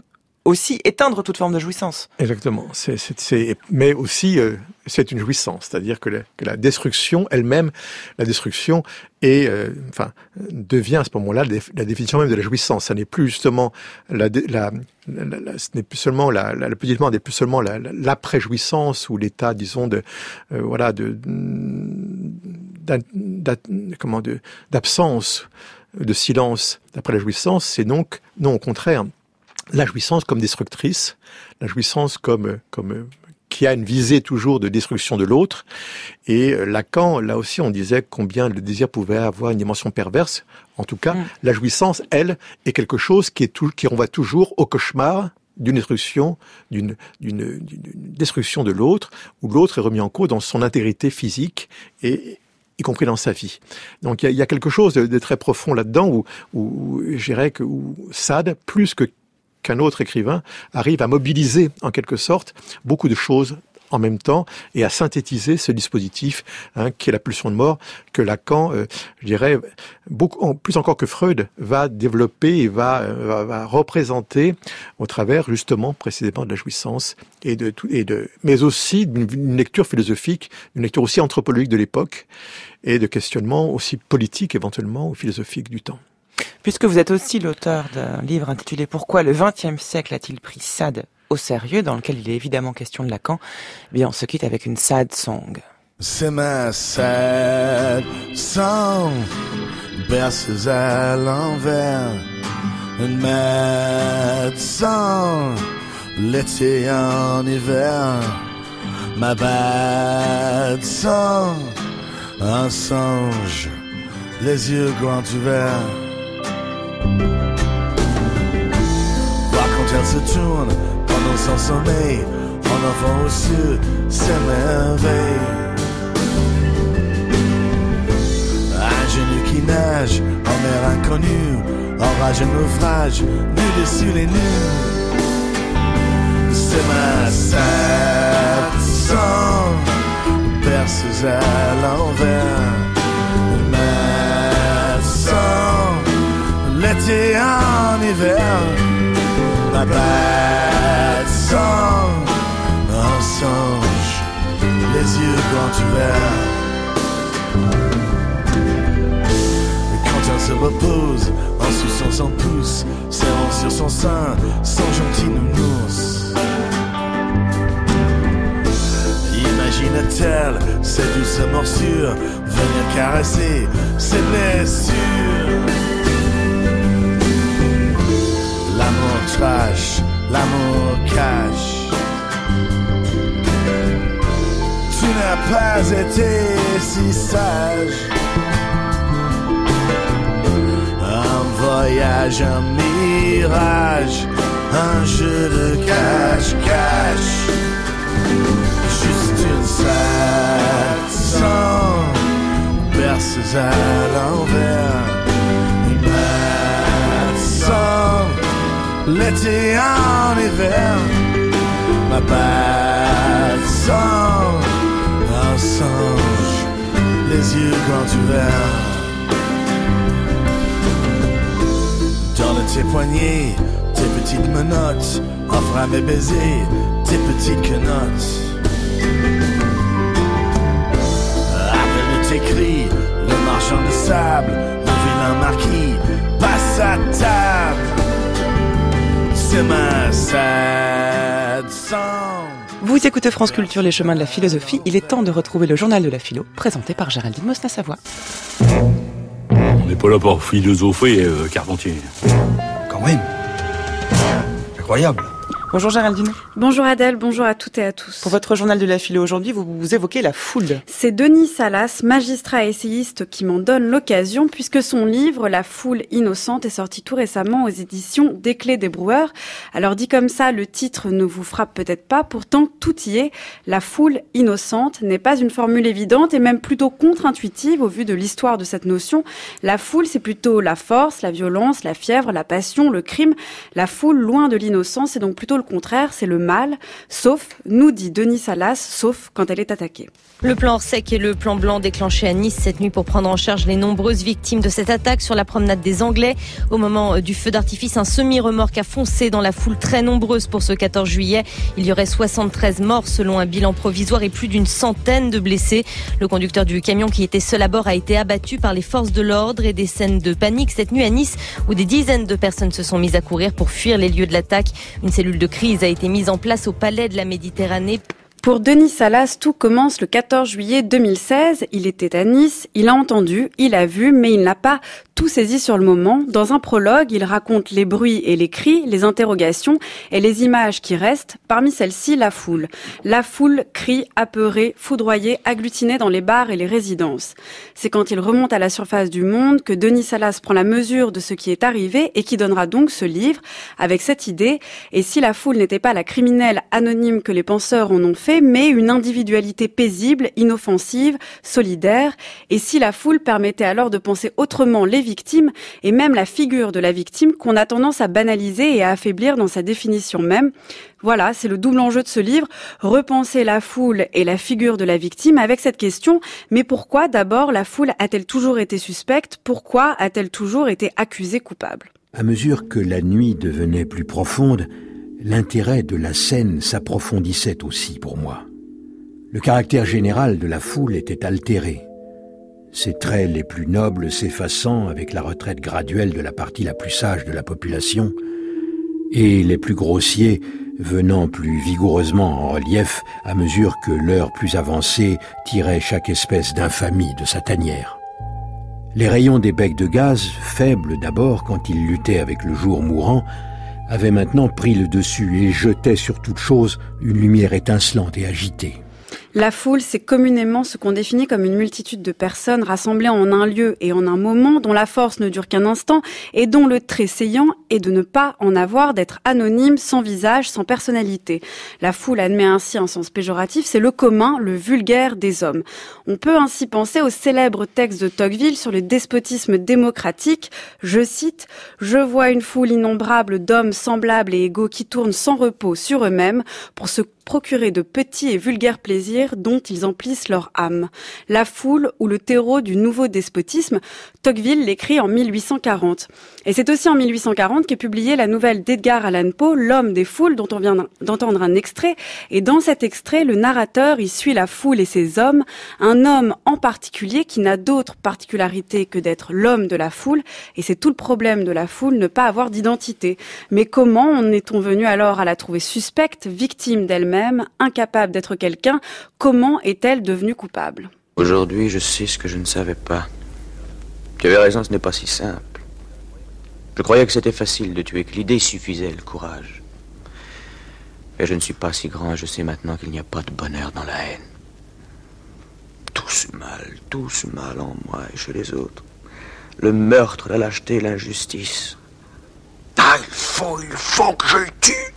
aussi éteindre toute forme de jouissance.
Exactement. Mais aussi, c'est une jouissance. C'est-à-dire que la destruction elle-même, devient à ce moment-là la définition même de la jouissance. Ça n'est plus justement le petit monde n'est plus seulement l'après-jouissance ou l'état, disons, d'absence, de silence d'après la jouissance. C'est donc, non, au contraire, la jouissance comme destructrice, la jouissance comme qui a une visée toujours de destruction de l'autre. Et Lacan, là aussi, on disait combien le désir pouvait avoir une dimension perverse. En tout cas, la jouissance, elle, est quelque chose qui renvoie toujours au cauchemar d'une destruction, d'une destruction de l'autre, où l'autre est remis en cause dans son intégrité physique et y compris dans sa vie. Donc il y a quelque chose de très profond là-dedans où je dirais que Sade, plus qu'un autre écrivain, arrive à mobiliser en quelque sorte beaucoup de choses en même temps et à synthétiser ce dispositif qui est la pulsion de mort que Lacan, je dirais, plus encore que Freud, va développer et va représenter au travers justement précisément de la jouissance mais aussi d'une lecture philosophique, une lecture aussi anthropologique de l'époque et de questionnement aussi politique éventuellement ou philosophique du temps.
Puisque vous êtes aussi l'auteur d'un livre intitulé « Pourquoi le XXe siècle a-t-il pris Sade au sérieux ?» dans lequel il est évidemment question de Lacan, eh bien on se quitte avec une sad song.
C'est ma sad song, berceuse à l'envers, une mad song, l'été en hiver, ma bad song, un songe, les yeux grands ouverts. Voir quand elle se tourne pendant son sommeil, en enfant aux cieux, s'émerveille. Un genou qui nage en mer inconnue, orage et naufrage, nu dessus les nus. C'est ma sad song, berceuse à l'envers, ma song, l'été en hiver, ma bad song, un songe, les yeux grands ouverts. Quand elle se repose, en suçant son pouce, serrant sur son sein, son gentil nounours. Imagine-t-elle ses douces morsures venir caresser ses blessures? L'amour trash, l'amour cache. Tu n'as pas été si sage. Un voyage, un mirage, un jeu de cache-cache. Juste une sad song, berceuse à l'envers, une mad song, l'été en hiver, ma bad song, un songe, les yeux grands ouverts. Dans de tes poignets, tes petites menottes, offre à mes baisers, tes petites quenottes. Appelle de tes cris, le marchand de sable, le vilain marquis, passe à table. C'est ma sad song.
Vous écoutez France Culture, les chemins de la philosophie. Il est temps de retrouver le journal de la philo, présenté par Géraldine Mosna-Savoie.
On n'est pas là pour philosopher, Carpentier.
Quand même. Incroyable.
Bonjour Géraldine.
Bonjour Adèle, bonjour à toutes et à tous.
Pour votre journal de la philo aujourd'hui, vous évoquez la foule.
C'est Denis Salas, magistrat et essayiste, qui m'en donne l'occasion, puisque son livre « La foule innocente » est sorti tout récemment aux éditions Desclés des Broueurs. Alors dit comme ça, le titre ne vous frappe peut-être pas, pourtant tout y est. La foule innocente n'est pas une formule évidente et même plutôt contre-intuitive au vu de l'histoire de cette notion. La foule, c'est plutôt la force, la violence, la fièvre, la passion, le crime. La foule, loin de l'innocence, c'est donc plutôt le contraire, c'est le mal, sauf, nous dit Denis Salas, sauf quand elle est attaquée.
Le plan Orsec et le plan blanc déclenché à Nice cette nuit pour prendre en charge les nombreuses victimes de cette attaque sur la promenade des Anglais. Au moment du feu d'artifice, un semi-remorque a foncé dans la foule très nombreuse pour ce 14 juillet. Il y aurait 73 morts selon un bilan provisoire et plus d'une centaine de blessés. Le conducteur du camion qui était seul à bord a été abattu par les forces de l'ordre et des scènes de panique cette nuit à Nice où des dizaines de personnes se sont mises à courir pour fuir les lieux de l'attaque. Une cellule de crise a été mise en place au Palais de la Méditerranée.
Pour Denis Salas, tout commence le 14 juillet 2016. Il était à Nice, il a entendu, il a vu, mais il n'a pas tout saisi sur le moment. Dans un prologue, il raconte les bruits et les cris, les interrogations et les images qui restent. Parmi celles-ci, la foule. La foule crie, apeurée, foudroyée, agglutinée dans les bars et les résidences. C'est quand il remonte à la surface du monde que Denis Salas prend la mesure de ce qui est arrivé et qui donnera donc ce livre avec cette idée. Et si la foule n'était pas la criminelle anonyme que les penseurs en ont fait, mais une individualité paisible, inoffensive, solidaire. Et si la foule permettait alors de penser autrement les victimes et même la figure de la victime qu'on a tendance à banaliser et à affaiblir dans sa définition même. Voilà, c'est le double enjeu de ce livre, repenser la foule et la figure de la victime avec cette question, mais pourquoi d'abord la foule a-t-elle toujours été suspecte? Pourquoi a-t-elle toujours été accusée coupable?
À mesure que la nuit devenait plus profonde, l'intérêt de la scène s'approfondissait aussi pour moi. Le caractère général de la foule était altéré, ses traits les plus nobles s'effaçant avec la retraite graduelle de la partie la plus sage de la population, et les plus grossiers venant plus vigoureusement en relief à mesure que l'heure plus avancée tirait chaque espèce d'infamie de sa tanière. Les rayons des becs de gaz, faibles d'abord quand ils luttaient avec le jour mourant, avaient maintenant pris le dessus et jetaient sur toute chose une lumière étincelante et agitée.
La foule, c'est communément ce qu'on définit comme une multitude de personnes rassemblées en un lieu et en un moment, dont la force ne dure qu'un instant et dont le trait saillant est de ne pas en avoir, d'être anonyme, sans visage, sans personnalité. La foule admet ainsi un sens péjoratif, c'est le commun, le vulgaire des hommes. On peut ainsi penser au célèbre texte de Tocqueville sur le despotisme démocratique. Je cite « Je vois une foule innombrable d'hommes semblables et égaux qui tournent sans repos sur eux-mêmes pour se procurer de petits et vulgaires plaisirs dont ils emplissent leur âme. La foule ou le terreau du nouveau despotisme, Tocqueville l'écrit en 1840. Et c'est aussi en 1840 qu'est publiée la nouvelle d'Edgar Allan Poe, L'homme des foules, dont on vient d'entendre un extrait. Et dans cet extrait, le narrateur y suit la foule et ses hommes, un homme en particulier qui n'a d'autre particularité que d'être l'homme de la foule. Et c'est tout le problème de la foule, ne pas avoir d'identité. Mais comment en est-on venu alors à la trouver suspecte, victime d'elle-même, incapable d'être quelqu'un? Comment est-elle devenue coupable?
Aujourd'hui, je sais ce que je ne savais pas. Tu avais raison, ce n'est pas si simple. Je croyais que c'était facile de tuer, que l'idée suffisait, le courage. Et je ne suis pas si grand, je sais maintenant qu'il n'y a pas de bonheur dans la haine. Tout ce mal en moi et chez les autres. Le meurtre, la lâcheté, l'injustice. Ah, il faut que je le tue.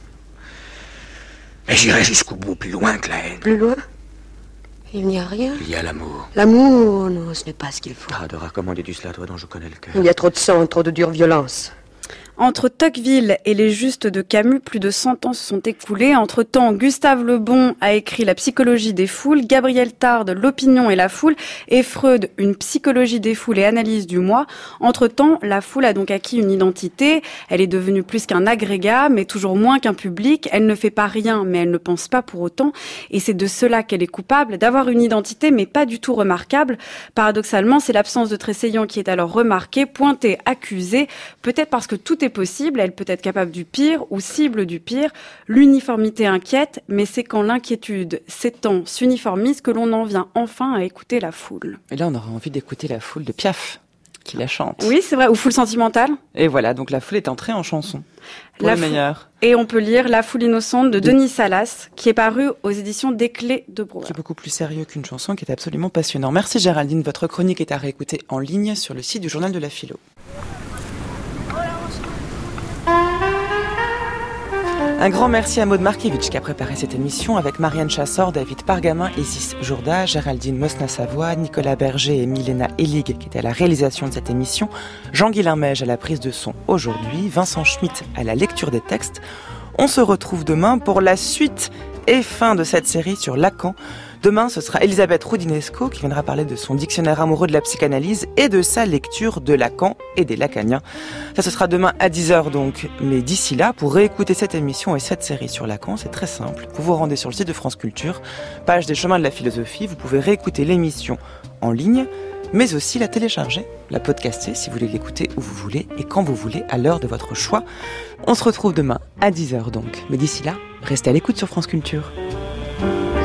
Et j'irai jusqu'au bout, plus loin que la haine.
Plus loin? Il n'y a rien.
Il y a l'amour.
L'amour, non, ce n'est pas ce qu'il faut.
Ah, Dora, comment dis-tu cela, toi dont je connais le cœur?
Il y a trop de sang, trop de dure violence.
Entre Tocqueville et les Justes de Camus, plus de 100 ans se sont écoulés. Entre-temps, Gustave Le Bon a écrit La psychologie des foules, Gabriel Tarde, L'opinion et la foule, et Freud, Une psychologie des foules et analyse du moi. Entre-temps, la foule a donc acquis une identité. Elle est devenue plus qu'un agrégat, mais toujours moins qu'un public. Elle ne fait pas rien, mais elle ne pense pas pour autant. Et c'est de cela qu'elle est coupable, d'avoir une identité, mais pas du tout remarquable. Paradoxalement, c'est l'absence de trait saillant qui est alors remarquée, pointée, accusée, peut-être parce que tout est possible, elle peut être capable du pire ou cible du pire. L'uniformité inquiète, mais c'est quand l'inquiétude s'étend, s'uniformise que l'on en vient enfin à écouter la foule.
Et là, on aura envie d'écouter la foule de Piaf, qui la chante.
Oui, c'est vrai, ou foule sentimentale.
Et voilà, donc la foule est entrée en chanson. Pour les meilleurs.
Et on peut lire La foule innocente de Denis Salas, qui est paru aux éditions des Clés de Brouwer.
Qui est beaucoup plus sérieux qu'une chanson, qui est absolument passionnant. Merci Géraldine, votre chronique est à réécouter en ligne sur le site du Journal de la Philo. Un grand merci à Maud Markiewicz qui a préparé cette émission avec Marianne Chassor, David Pargamin, Isis Jourda, Géraldine Mosna-Savoie, Nicolas Berger et Milena Elig qui étaient à la réalisation de cette émission, Jean-Guilain Meige à la prise de son aujourd'hui, Vincent Schmitt à la lecture des textes. On se retrouve demain pour la suite et fin de cette série sur Lacan. Demain, ce sera Elisabeth Roudinesco qui viendra parler de son dictionnaire amoureux de la psychanalyse et de sa lecture de Lacan et des lacaniens. Ça, ce sera demain à 10h donc. Mais d'ici là, pour réécouter cette émission et cette série sur Lacan, c'est très simple. Vous vous rendez sur le site de France Culture, page des chemins de la philosophie. Vous pouvez réécouter l'émission en ligne, mais aussi la télécharger, la podcaster si vous voulez l'écouter où vous voulez et quand vous voulez, à l'heure de votre choix. On se retrouve demain à 10h donc. Mais d'ici là, restez à l'écoute sur France Culture.